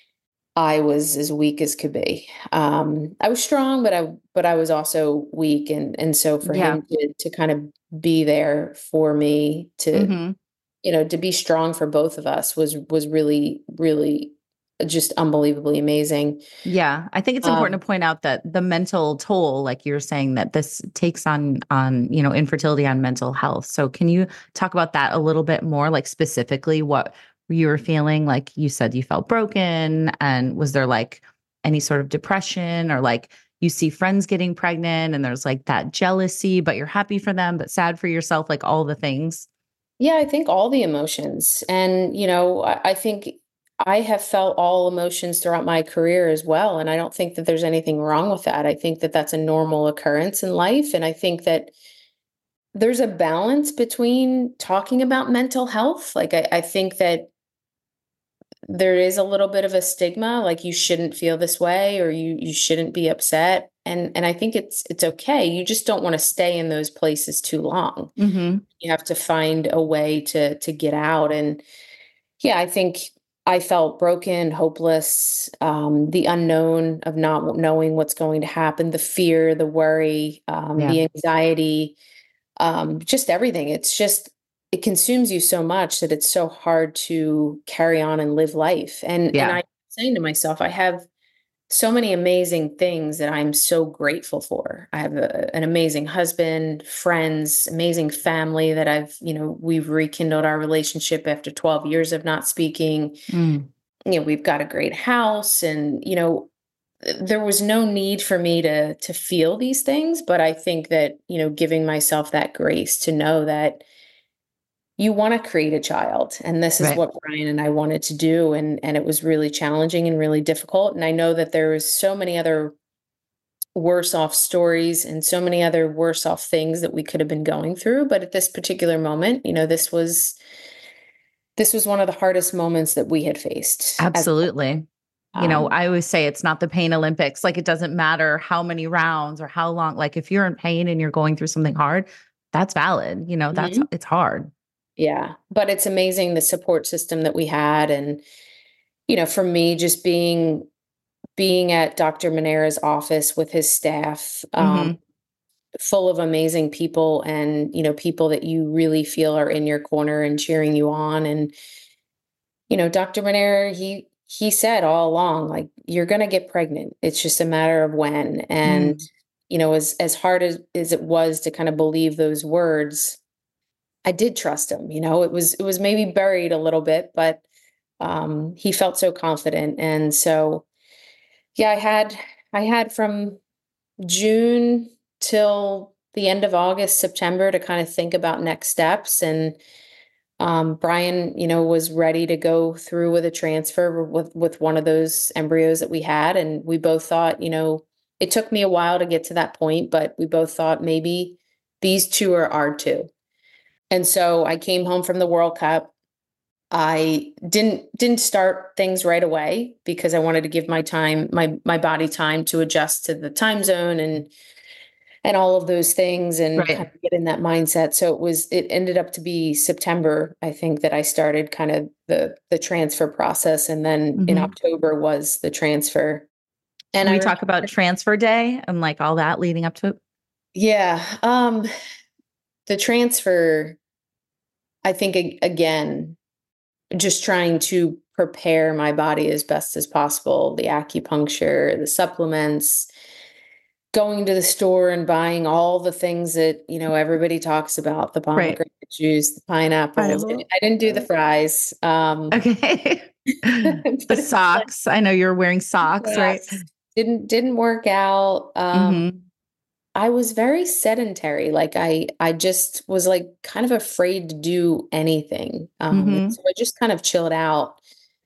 I was as weak as could be. Um, I was strong, but I but I was also weak, and and so for Yeah. him to to kind of be there for me, to, Mm-hmm. you know, to be strong for both of us was was really, really just unbelievably amazing. Yeah, I think it's important Um, to point out that the mental toll, like you're saying, that this takes on on, you know, infertility on mental health. So can you talk about that a little bit more, like specifically what you were feeling? Like you said, you felt broken, and was there like any sort of depression, or like you see friends getting pregnant and there's like that jealousy, but you're happy for them, but sad for yourself, like all the things? yeah, I think all the emotions, and, you know, I, I think I have felt all emotions throughout my career as well, and I don't think that there's anything wrong with that. I think that that's a normal occurrence in life, and I think that there's a balance between talking about mental health. Like, I, I think that there is a little bit of a stigma, like you shouldn't feel this way, or you you shouldn't be upset. And and I think it's it's okay. You just don't want to stay in those places too long. Mm-hmm. You have to find a way to to get out. And yeah, I think I felt broken, hopeless, um, the unknown of not knowing what's going to happen, the fear, the worry, um, Yeah. the anxiety, um, just everything. It's just, it consumes you so much that it's so hard to carry on and live life. And and Yeah. I saying to myself, I have so many amazing things that I'm so grateful for. I have a, an amazing husband, friends, amazing family that I've, you know, we've rekindled our relationship after twelve years of not speaking. Mm. You know, we've got a great house, and, you know, there was no need for me to to feel these things, but I think that, you know, giving myself that grace to know that you want to create a child, and this is Right. what Brian and I wanted to do, and and it was really challenging and really difficult, and I know that there was so many other worse off stories and so many other worse off things that we could have been going through, but at this particular moment, you know, this was this was one of the hardest moments that we had faced as Absolutely. You know, um I always say it's not the pain Olympics. Like, it doesn't matter how many rounds or how long. Like, if you're in pain and you're going through something hard, that's valid. You know, that's, mhm. it's hard. Yeah, but it's amazing the support system that we had, and, you know, for me, just being being at Doctor Manera's office with his staff, um, Hmm. full of amazing people and, you know, people that you really feel are in your corner and cheering you on. And, you know, Doctor Manera, he, he said all along, like, you're going to get pregnant. It's just a matter of when. And, Mm. you know, as, as hard as, as it was to kind of believe those words, I did trust him. You know, it was, it was maybe buried a little bit, but, um, he felt so confident. And so, yeah, I had, I had from June till the end of August, September to kind of think about next steps. And um, Brian, you know, was ready to go through with a transfer with with one of those embryos that we had, and we both thought, you know, it took me a while to get to that point, but we both thought maybe these two are our two. And so I came home from the World Cup. I didn't didn't start things right away because I wanted to give my time, my my body time to adjust to the time zone and and all of those things and Right. kind of get in that mindset. So it was, it ended up to be September, I think, that I started kind of the the transfer process. And then in Mhm. October was the transfer. And Can I we remember, talk about transfer day and like all that leading up to it? yeah, um, the transfer, I think a- again, just trying to prepare my body as best as possible, the acupuncture, the supplements, going to the store and buying all the things that, you know, everybody talks about, the Right. pomegranate juice, the pineapples. I love I didn't do the that. fries. Um, Okay. The but it's like, socks. I know you're wearing socks, right? yes, didn't didn't work out. Um, Mhm. I was very sedentary. Like I I just was like kind of afraid to do anything. Um, Mhm. so I just kind of chilled out.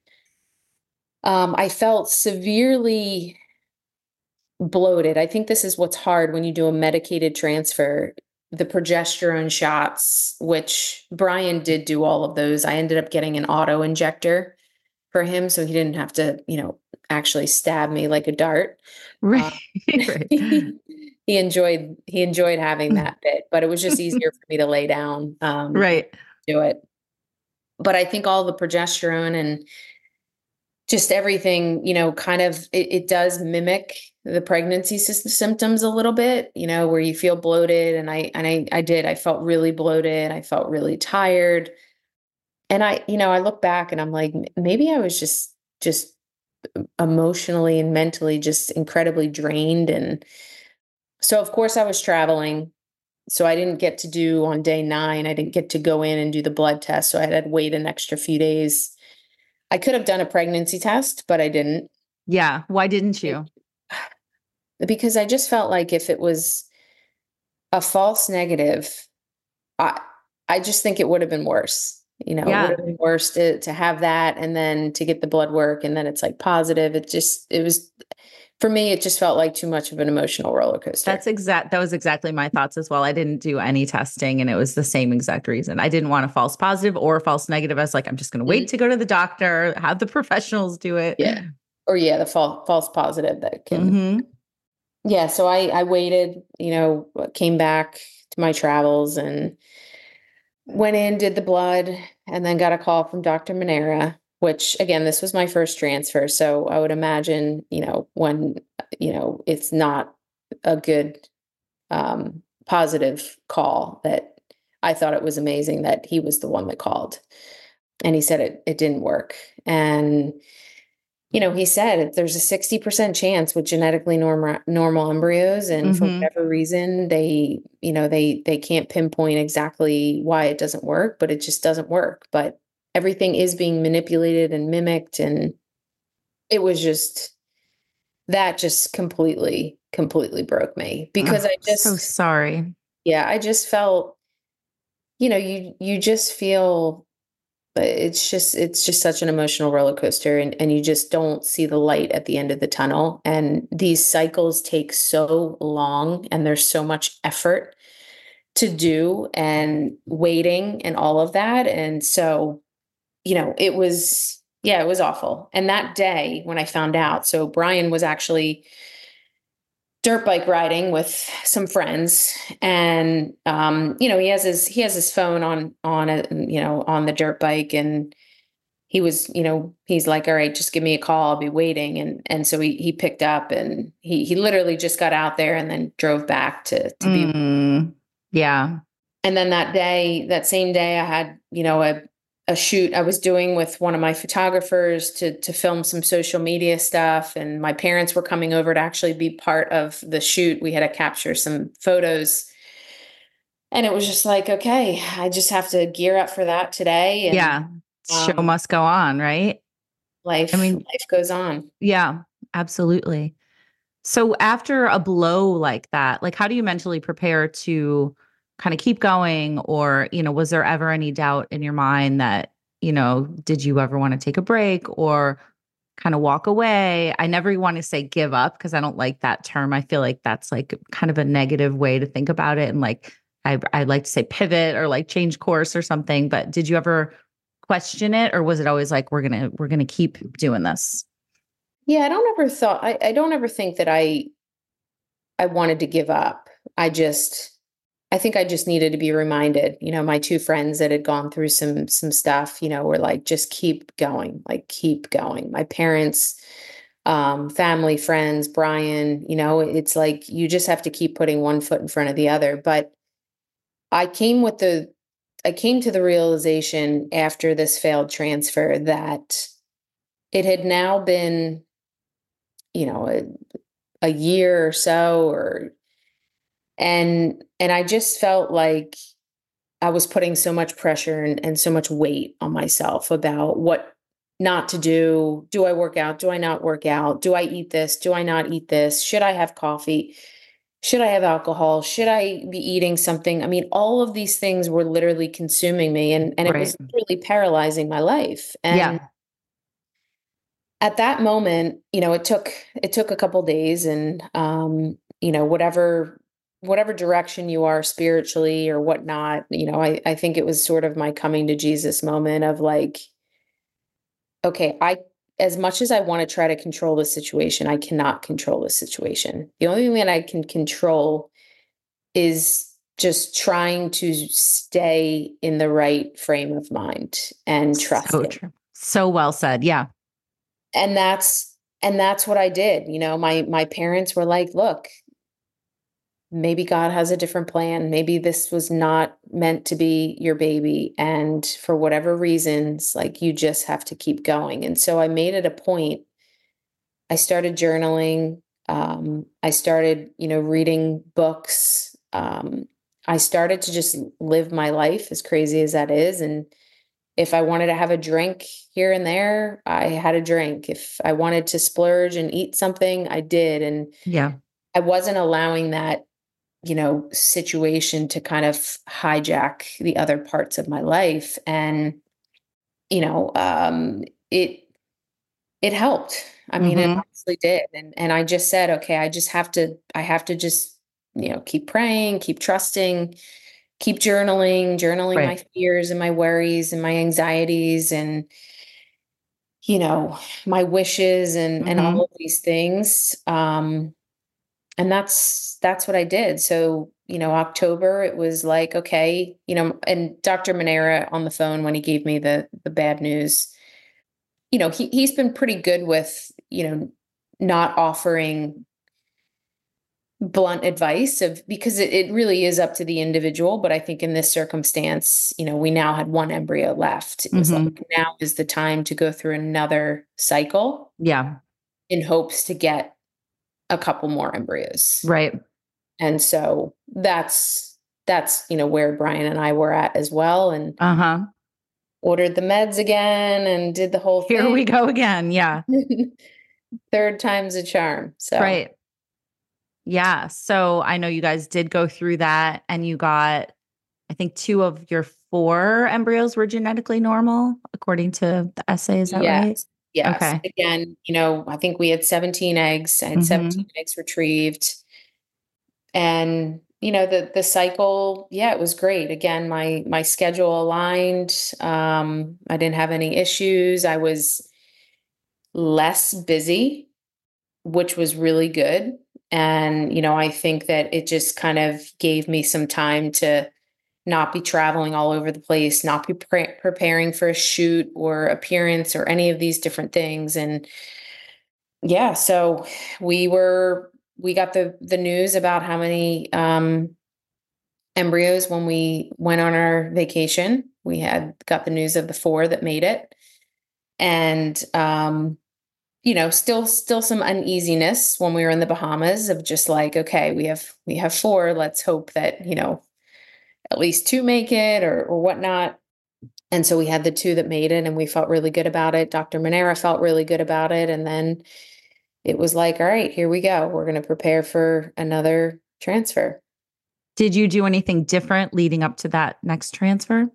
Um, I felt severely bloated. I think this is what's hard when you do a medicated transfer. The progesterone shots, which Brian did do all of those. I ended up getting an auto injector for him so he didn't have to, you know, actually stab me like a dart. Right. Uh, Right. he enjoyed he enjoyed having that bit, but it was just easier for me to lay down um, and Right. do it. But I think all the progesterone and just everything, you know, kind of it, it does mimic the pregnancy sys- symptoms a little bit, you know, where you feel bloated. And I, and I, I did, I felt really bloated. I felt really tired. And I, you know, I look back and I'm like, "M- maybe I was just, just emotionally and mentally just incredibly drained. And so of course I was traveling. So I didn't get to do on day nine, I didn't get to go in and do the blood test. So I had to wait an extra few days. I could have done a pregnancy test, but I didn't. Yeah. Why didn't you? Because I just felt like if it was a false negative, I I just think it would have been worse. You know, it would Yeah. have been worse to to have that and then to get the blood work and then it's like positive. It just it was for me, it just felt like too much of an emotional roller coaster. That's exact. That was exactly my thoughts as well. I didn't do any testing and it was the same exact reason. I didn't want a false positive or a false negative. I was like, I'm just going to wait Mhm. to go to the doctor, have the professionals do it. Yeah. Or yeah, the false false positive that can. Hmm. Yeah, so I I waited, you know, came back to my travels and went in, did the blood, and then got a call from Doctor Manera, which again, this was my first transfer. So I would imagine, you know, when, you know, it's not a good um, positive call that I thought it was amazing that he was the one that called. And he said it it didn't work. And you know, he said there's a sixty percent chance with genetically normal normal embryos, and for Hmm. whatever reason, they, you know, they they can't pinpoint exactly why it doesn't work, but it just doesn't work. But everything is being manipulated and mimicked, and it was just that just completely, completely broke me because Oh, I so just, sorry. yeah, I just felt, you know, you you just feel but it's just it's just such an emotional roller coaster and, and you just don't see the light at the end of the tunnel. And these cycles take so long and there's so much effort to do and waiting and all of that. And so, you know, it was yeah, it was awful. And that day when I found out, so Brian was actually dirt bike riding with some friends and um you know he has his he has his phone on on a you know on the dirt bike and he was, you know, he's like, all right, just give me a call. I'll be waiting. And, and so he, he picked up and he, he literally just got out there and then drove back to, to be. Mm, yeah. And then that day, that same day I had, you know, a, a shoot I was doing with one of my photographers to, to film some social media stuff. And my parents were coming over to actually be part of the shoot. We had to capture some photos. And it was just like, okay, I just have to gear up for that today. And Yeah. Show um, must go on, right? life, I mean, life goes on. yeah, absolutely. So after a blow like that, like how do you mentally prepare to kind of keep going? Or, you know, was there ever any doubt in your mind that, you know, did you ever want to take a break or kind of walk away? I never want to say give up because I don't like that term. I feel like that's like kind of a negative way to think about it. And like, I, I'd like to say pivot or like change course or something, but did you ever question it? Or was it always like, we're going to, we're going to keep doing this? Yeah, I don't ever thought I, I don't ever think that I I wanted to give up. I just I think I just needed to be reminded. You know, my two friends that had gone through some some stuff, you know, were like, just keep going, like keep going. My parents, um, family, friends, Brian, you know, it's like you just have to keep putting one foot in front of the other. But I came with the I came to the realization after this failed transfer that it had now been, you know, a, a year or so, or and and I just felt like I was putting so much pressure and, and so much weight on myself about what not to do. Do I work out? Do I not work out? Do I eat this? Do I not eat this? Should I have coffee? Should I have alcohol? Should I be eating something? I mean, all of these things were literally consuming me, and, and it Right. was really paralyzing my life. And Yeah. at that moment, you know, it took it took a couple days, and um, you know, whatever whatever direction you are spiritually or whatnot, you know, I, I think it was sort of my coming to Jesus moment of like, okay, I as much as I want to try to control the situation, I cannot control the situation. The only thing that I can control is just trying to stay in the right frame of mind and So trusting. true. So well said. Yeah. And that's and that's what I did. You know, my my parents were like, look, maybe God has a different plan. Maybe this was not meant to be your baby. And for whatever reasons, like you just have to keep going. And so I made it a point. I started journaling. Um, I started, you know, reading books. Um, I started to just live my life, as crazy as that is. And if I wanted to have a drink here and there, I had a drink. If I wanted to splurge and eat something, I did. And Yeah. I wasn't allowing that, you know, situation to kind of hijack the other parts of my life. And, you know, um, it, it helped. I mean, it Mm-hmm. honestly did. And, and I just said, okay, I just have to, I have to just, you know, keep praying, keep trusting, keep journaling, journaling my Right. fears and my worries and my anxieties and, you know, my wishes and, and Mm-hmm. all of these things. Um, and that's that's what I did. So, you know, October, it was like, okay, you know, and Doctor Manera on the phone when he gave me the the bad news, you know, he he's been pretty good with, you know, not offering blunt advice of because it, it really is up to the individual. But I think in this circumstance, you know, we now had one embryo left. It was like Mm-hmm. now is the time to go through another cycle Yeah. in hopes to get a couple more embryos. Right. And so that's that's, you know, where Brian and I were at as well, and Uh-huh. ordered the meds again and did the whole Here thing. we go again. Yeah. Third time's a charm. So Right. Yeah. So I know you guys did go through that and you got, I think two of your four embryos were genetically normal, according to the essay. Is that right? yes, yes. Okay. Again, you know, I think we had seventeen eggs. I had Mm-hmm. seventeen eggs retrieved. And, you know, the the cycle, yeah, it was great. Again, my my schedule aligned. Um, I didn't have any issues. I was less busy, which was really good. And, you know, I think that it just kind of gave me some time to not be traveling all over the place, not be pre- preparing for a shoot or appearance or any of these different things. And yeah, so we were, we got the, the news about how many, um, embryos when we went on our vacation. We had got the news of the four that made it. And, um, you know, still, still some uneasiness when we were in the Bahamas of just like, okay, we have, we have four, let's hope that, you know, at least two make it or, or whatnot. And so we had the two that made it and we felt really good about it. Doctor Manera felt really good about it. And then it was like, all right, here we go. We're going to prepare for another transfer. Did you do anything different leading up to that next transfer?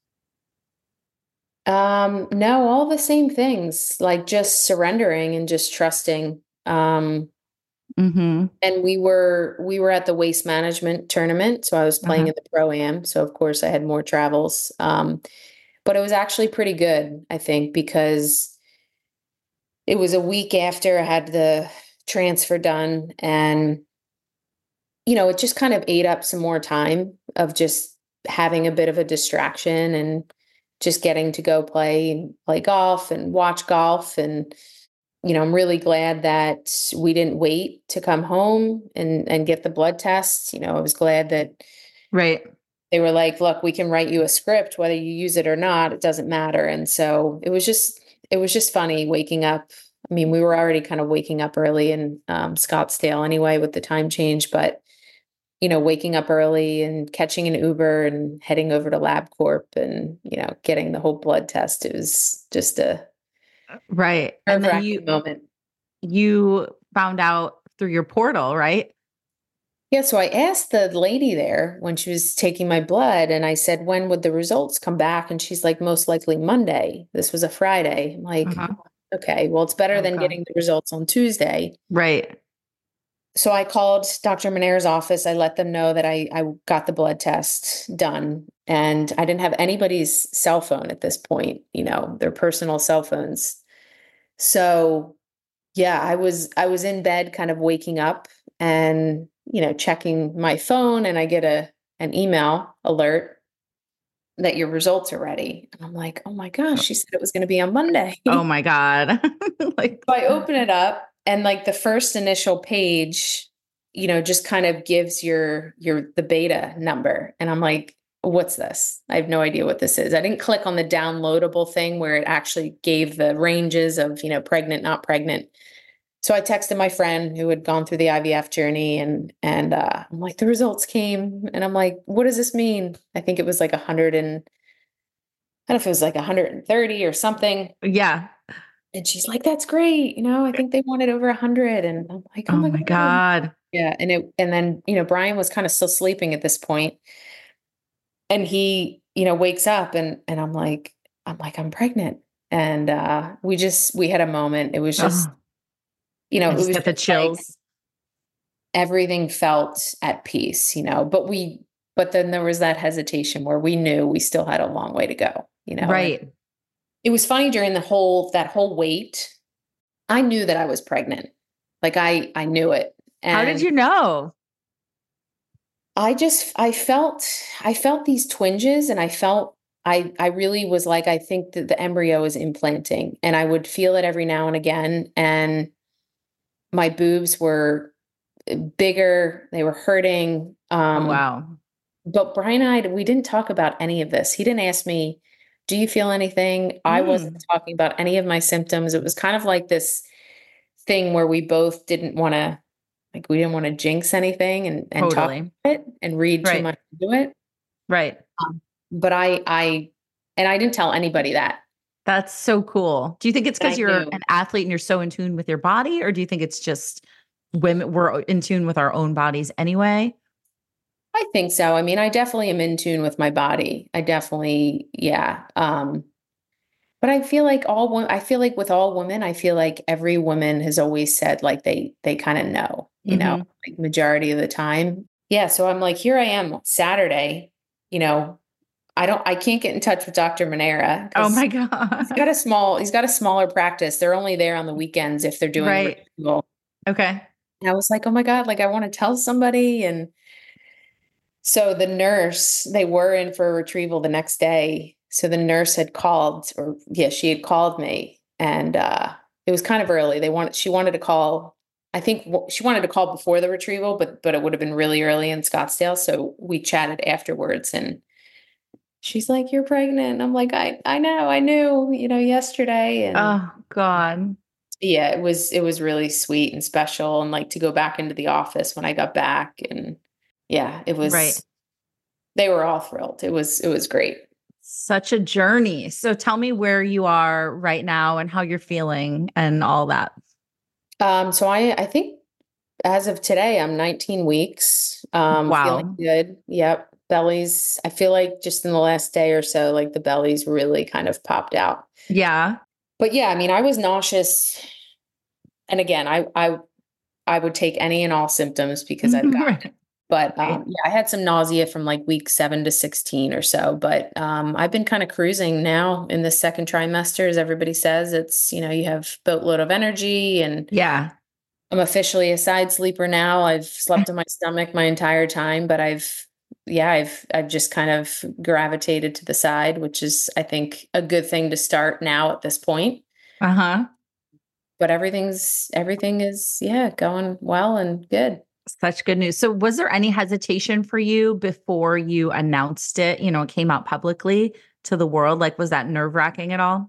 Um, no, all the same things, like just surrendering and just trusting. Um, Mm-hmm. and we were, we were at the waste management tournament. So I was playing Uh-huh. in the Pro-Am. So of course I had more travels. Um, but it was actually pretty good, I think, because it was a week after I had the transfer done and, you know, it just kind of ate up some more time of just having a bit of a distraction and just getting to go play and play golf and watch golf. And, you know, I'm really glad that we didn't wait to come home and, and get the blood tests. You know, I was glad that Right. they were like, look, we can write you a script, whether you use it or not, it doesn't matter. And so it was just, it was just funny waking up. I mean, we were already kind of waking up early in um, Scottsdale anyway with the time change, but you know, waking up early and catching an Uber and heading over to LabCorp and, you know, getting the whole blood test. It was just a Right. And then you, nerve-wracking moment. you found out through your portal, right? Yeah. So I asked the lady there when she was taking my blood and I said, when would the results come back? And she's like, most likely Monday. This was a Friday. I'm like, Uh-huh. okay, well, it's better than Okay. getting the results on Tuesday. Right. So I called Doctor Manera's office. I let them know that I, I got the blood test done and I didn't have anybody's cell phone at this point, you know, their personal cell phones. So yeah, I was, I was in bed kind of waking up and, you know, checking my phone and I get a, an email alert that your results are ready. And I'm like, oh my gosh, she said it was going to be on Monday. Oh my God. Like, So I open it up and like the first initial page, you know, just kind of gives your your the beta number. And I'm like, what's this? I have no idea what this is. I didn't click on the downloadable thing where it actually gave the ranges of, you know, pregnant, not pregnant. So I texted my friend who had gone through the I V F journey and and uh, I'm like, the results came. And I'm like, what does this mean? I think it was like a hundred and I don't know if it was like one hundred thirty or something. yeah. And she's like, that's great. You know, I think they wanted over a hundred. And I'm like, oh Oh my my God. God. Yeah. And it, and then, you know, Brian was kind of still sleeping at this point and he, you know, wakes up and, and I'm like, I'm like, I'm pregnant. And, uh, we just, we had a moment. It was just, Oh, you know, I it just was get the just like chills. everything felt at peace, you know, but we, but then there was that hesitation where we knew we still had a long way to go, you know, and Right. it was funny during the whole, that whole wait, I knew that I was pregnant. Like I, I knew it. How did And you know? I just, I felt, I felt these twinges and I felt, I, I really was like, I think that the embryo is implanting and I would feel it every now and again. And my boobs were bigger. They were hurting. Oh, Um, wow. but Brian and I, we didn't talk about any of this. He didn't ask me, do you feel anything? I wasn't Mm. talking about any of my symptoms. It was kind of like this thing where we both didn't want to, like, we didn't want to jinx anything and, and talk Totally. about it and read too Right. much into it. Right. Um, but I, I, and I didn't tell anybody that. That's so cool. Do you think it's And I because you're knew. an athlete and you're so in tune with your body, or do you think it's just women, we're in tune with our own bodies anyway? I think so. I mean, I definitely am in tune with my body. I definitely, yeah. Um, but I feel like all women, I feel like with all women, I feel like every woman has always said like they, they kind of know, you know, Mhm. like majority of the time. Yeah. So I'm like, here I am Saturday, you know, I don't, I can't get in touch with Doctor Manera Oh because my he's God. got a small, he's got a smaller practice. They're only there on the weekends if they're doing Right. retrieval. Okay. And I was like, oh my God, like I want to tell somebody. And So the nurse, they were in for a retrieval the next day. So the nurse had called, or yeah, she had called me, and uh, it was kind of early. They wanted, she wanted to call. I think w- she wanted to call before the retrieval, but but it would have been really early in Scottsdale. So we chatted afterwards, and she's like, "You're pregnant." I'm like, "I I know, I knew, you know, yesterday." And Oh God. yeah, it was it was really sweet and special, and like to go back into the office when I got back, and yeah, it Right. was. They were all thrilled. It was it was great. Such a journey. So tell me where you are right now and how you're feeling and all that. Um, so I I think as of today, I'm nineteen weeks. Um, feeling Wow. good. Yep. Bellies. I feel like just in the last day or so, like the bellies really kind of popped out. Yeah. But yeah, I mean, I was nauseous. And again, I I I would take any and all symptoms because I've got Right. but Right. um yeah, I had some nausea from like week seven to sixteen or so. But um I've been kind of cruising now in the second trimester, as everybody says. It's, you know, you have boatload of energy, and Yeah. I'm officially a side sleeper now. I've slept on my stomach my entire time, but I've yeah, I've I've just kind of gravitated to the side, which is I think a good thing to start now at this point. Uh-huh. But everything's everything is yeah, going well and good. Such good news. So was there any hesitation for you before you announced it, you know, it came out publicly to the world? Like, was that nerve-wracking at all?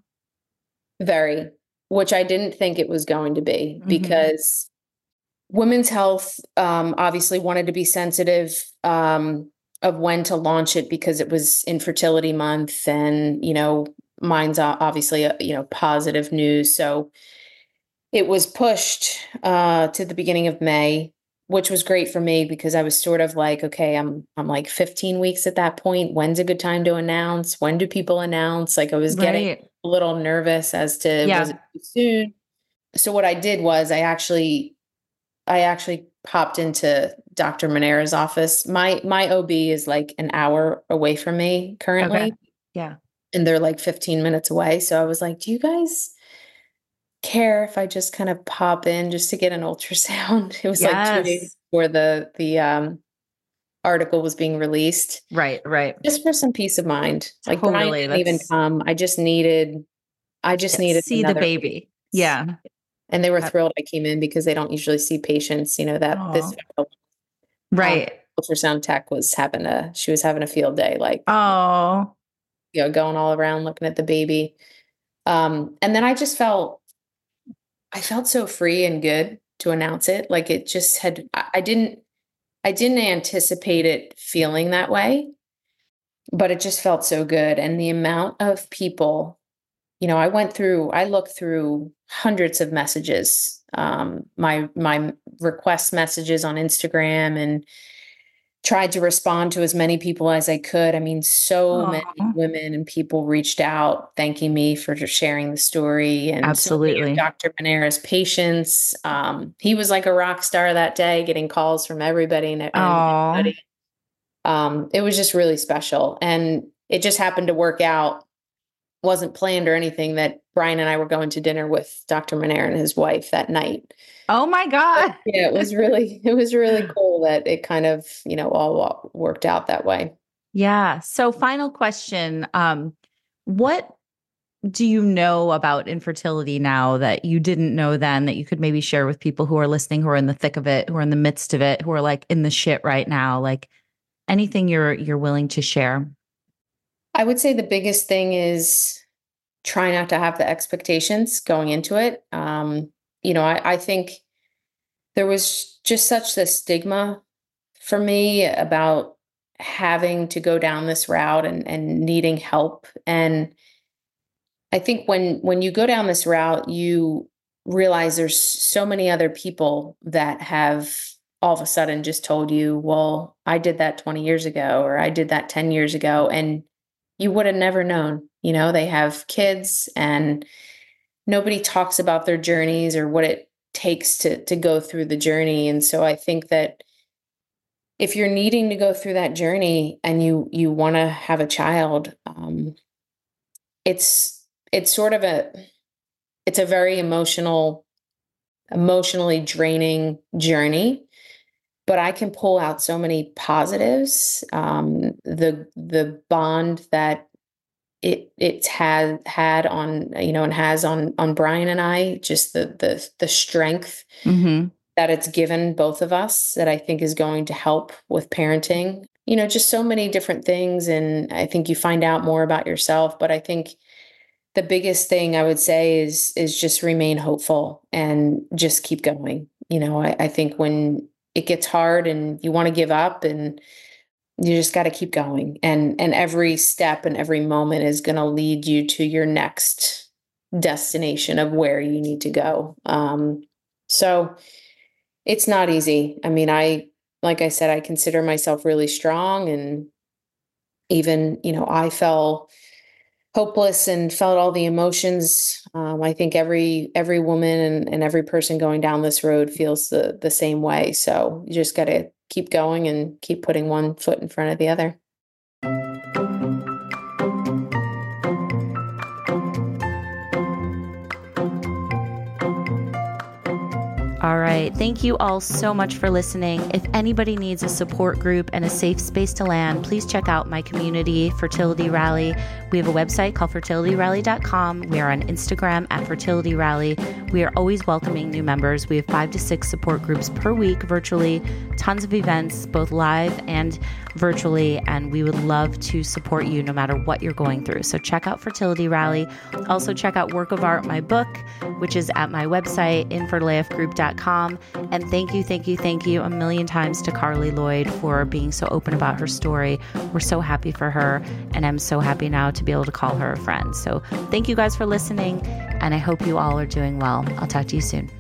Very, which I didn't think it was going to be, Mhm. because women's health um obviously wanted to be sensitive um of when to launch it because it was infertility month, and you know, mine's o- obviously a, you know, positive news. So it was pushed uh, to the beginning of May, which was great for me because I was sort of like, okay, I'm I'm like fifteen weeks at that point. When's a good time to announce? When do people announce? Like I was getting Right. a little nervous as to, was it Yeah. too soon? So what I did was I actually I actually popped into Doctor Monera's office. My my O B is like an hour away from me Okay. currently, Yeah. and they're like fifteen minutes away. So I was like, "Do you guys care if I just kind of pop in just to get an ultrasound?" It was like two days Yes. before the the, um, article was being released, Right, right. just for some peace of mind. Like, Brian Totally. couldn't even That's come. I just needed I just yeah, needed see the another baby. face. Yeah. And they were Uh, thrilled I came in because they don't usually see patients, you know, that this Oh. um, Right. ultrasound tech was having a she was having a field day, like, Oh. you know, going all around looking at the baby. Um, and then I just felt I felt so free and good to announce it. Like it just had I, I didn't I didn't anticipate it feeling that way, but it just felt so good. And the amount of people, you know, I went through, I looked through hundreds of messages, um, my my request messages on Instagram, and tried to respond to as many people as I could. I mean, so many Oh. women and people reached out thanking me for just sharing the story, and so many of Absolutely. Doctor Panera's patients. Um, he was like a rock star that day, getting calls from everybody and, and Oh. anybody. Um, it was just really special, and it just happened to work out. Wasn't planned or anything that Brian and I were going to dinner with Doctor Manera and his wife that night. Oh my But God. yeah, it was really it was really cool that it kind of, you know, all wa- worked out that way. Yeah. So final question. Um, what do you know about infertility now that you didn't know then that you could maybe share with people who are listening, who are in the thick of it, who are in the midst of it, who are like in the shit right now? Like anything you're you're willing to share? I would say the biggest thing is try not to have the expectations going into it. Um, you know, I, I think there was just such the stigma for me about having to go down this route, and, and needing help. And I think when when you go down this route, you realize there's so many other people that have all of a sudden just told you, well, I did that twenty years ago, or I did that ten years ago, and you would have never known. You know, they have kids, and nobody talks about their journeys or what it takes to to go through the journey. And so I think that if you're needing to go through that journey and you you want to have a child, um, it's it's sort of a it's a very emotional emotionally draining journey. but I can pull out so many positives. Um, the the bond that it it's had had on, you know, and has on on Brian and I, just the the the strength mm-hmm. that it's given both of us, that I think is going to help with parenting. You know, just so many different things, and I think you find out more about yourself. But I think the biggest thing I would say is is just remain hopeful and just keep going. You know, I, I think when it gets hard and you want to give up, and you just got to keep going. And and every step and every moment is going to lead you to your next destination of where you need to go. Um, so it's not easy. I mean, I, like I said, I consider myself really strong, and even, you know, I felt hopeless and felt all the emotions. Um, I think every every woman and, and every person going down this road feels the the same way. So you just got to keep going and keep putting one foot in front of the other. All right. Thank you all so much for listening. If anybody needs a support group and a safe space to land, please check out my community, Fertility Rally. We have a website called fertility rally dot com. We are on Instagram at Fertility Rally. We are always welcoming new members. We have five to six support groups per week virtually, tons of events, both live and virtually, and we would love to support you no matter what you're going through. So check out Fertility Rally. Also check out Work of Art, my book, which is at my website, infertile A F group dot com. And thank you, thank you, thank you a million times to Carly Lloyd for being so open about her story. We're so happy for her, and I'm so happy now to be able to call her a friend. So thank you guys for listening, and I hope you all are doing well. I'll talk to you soon.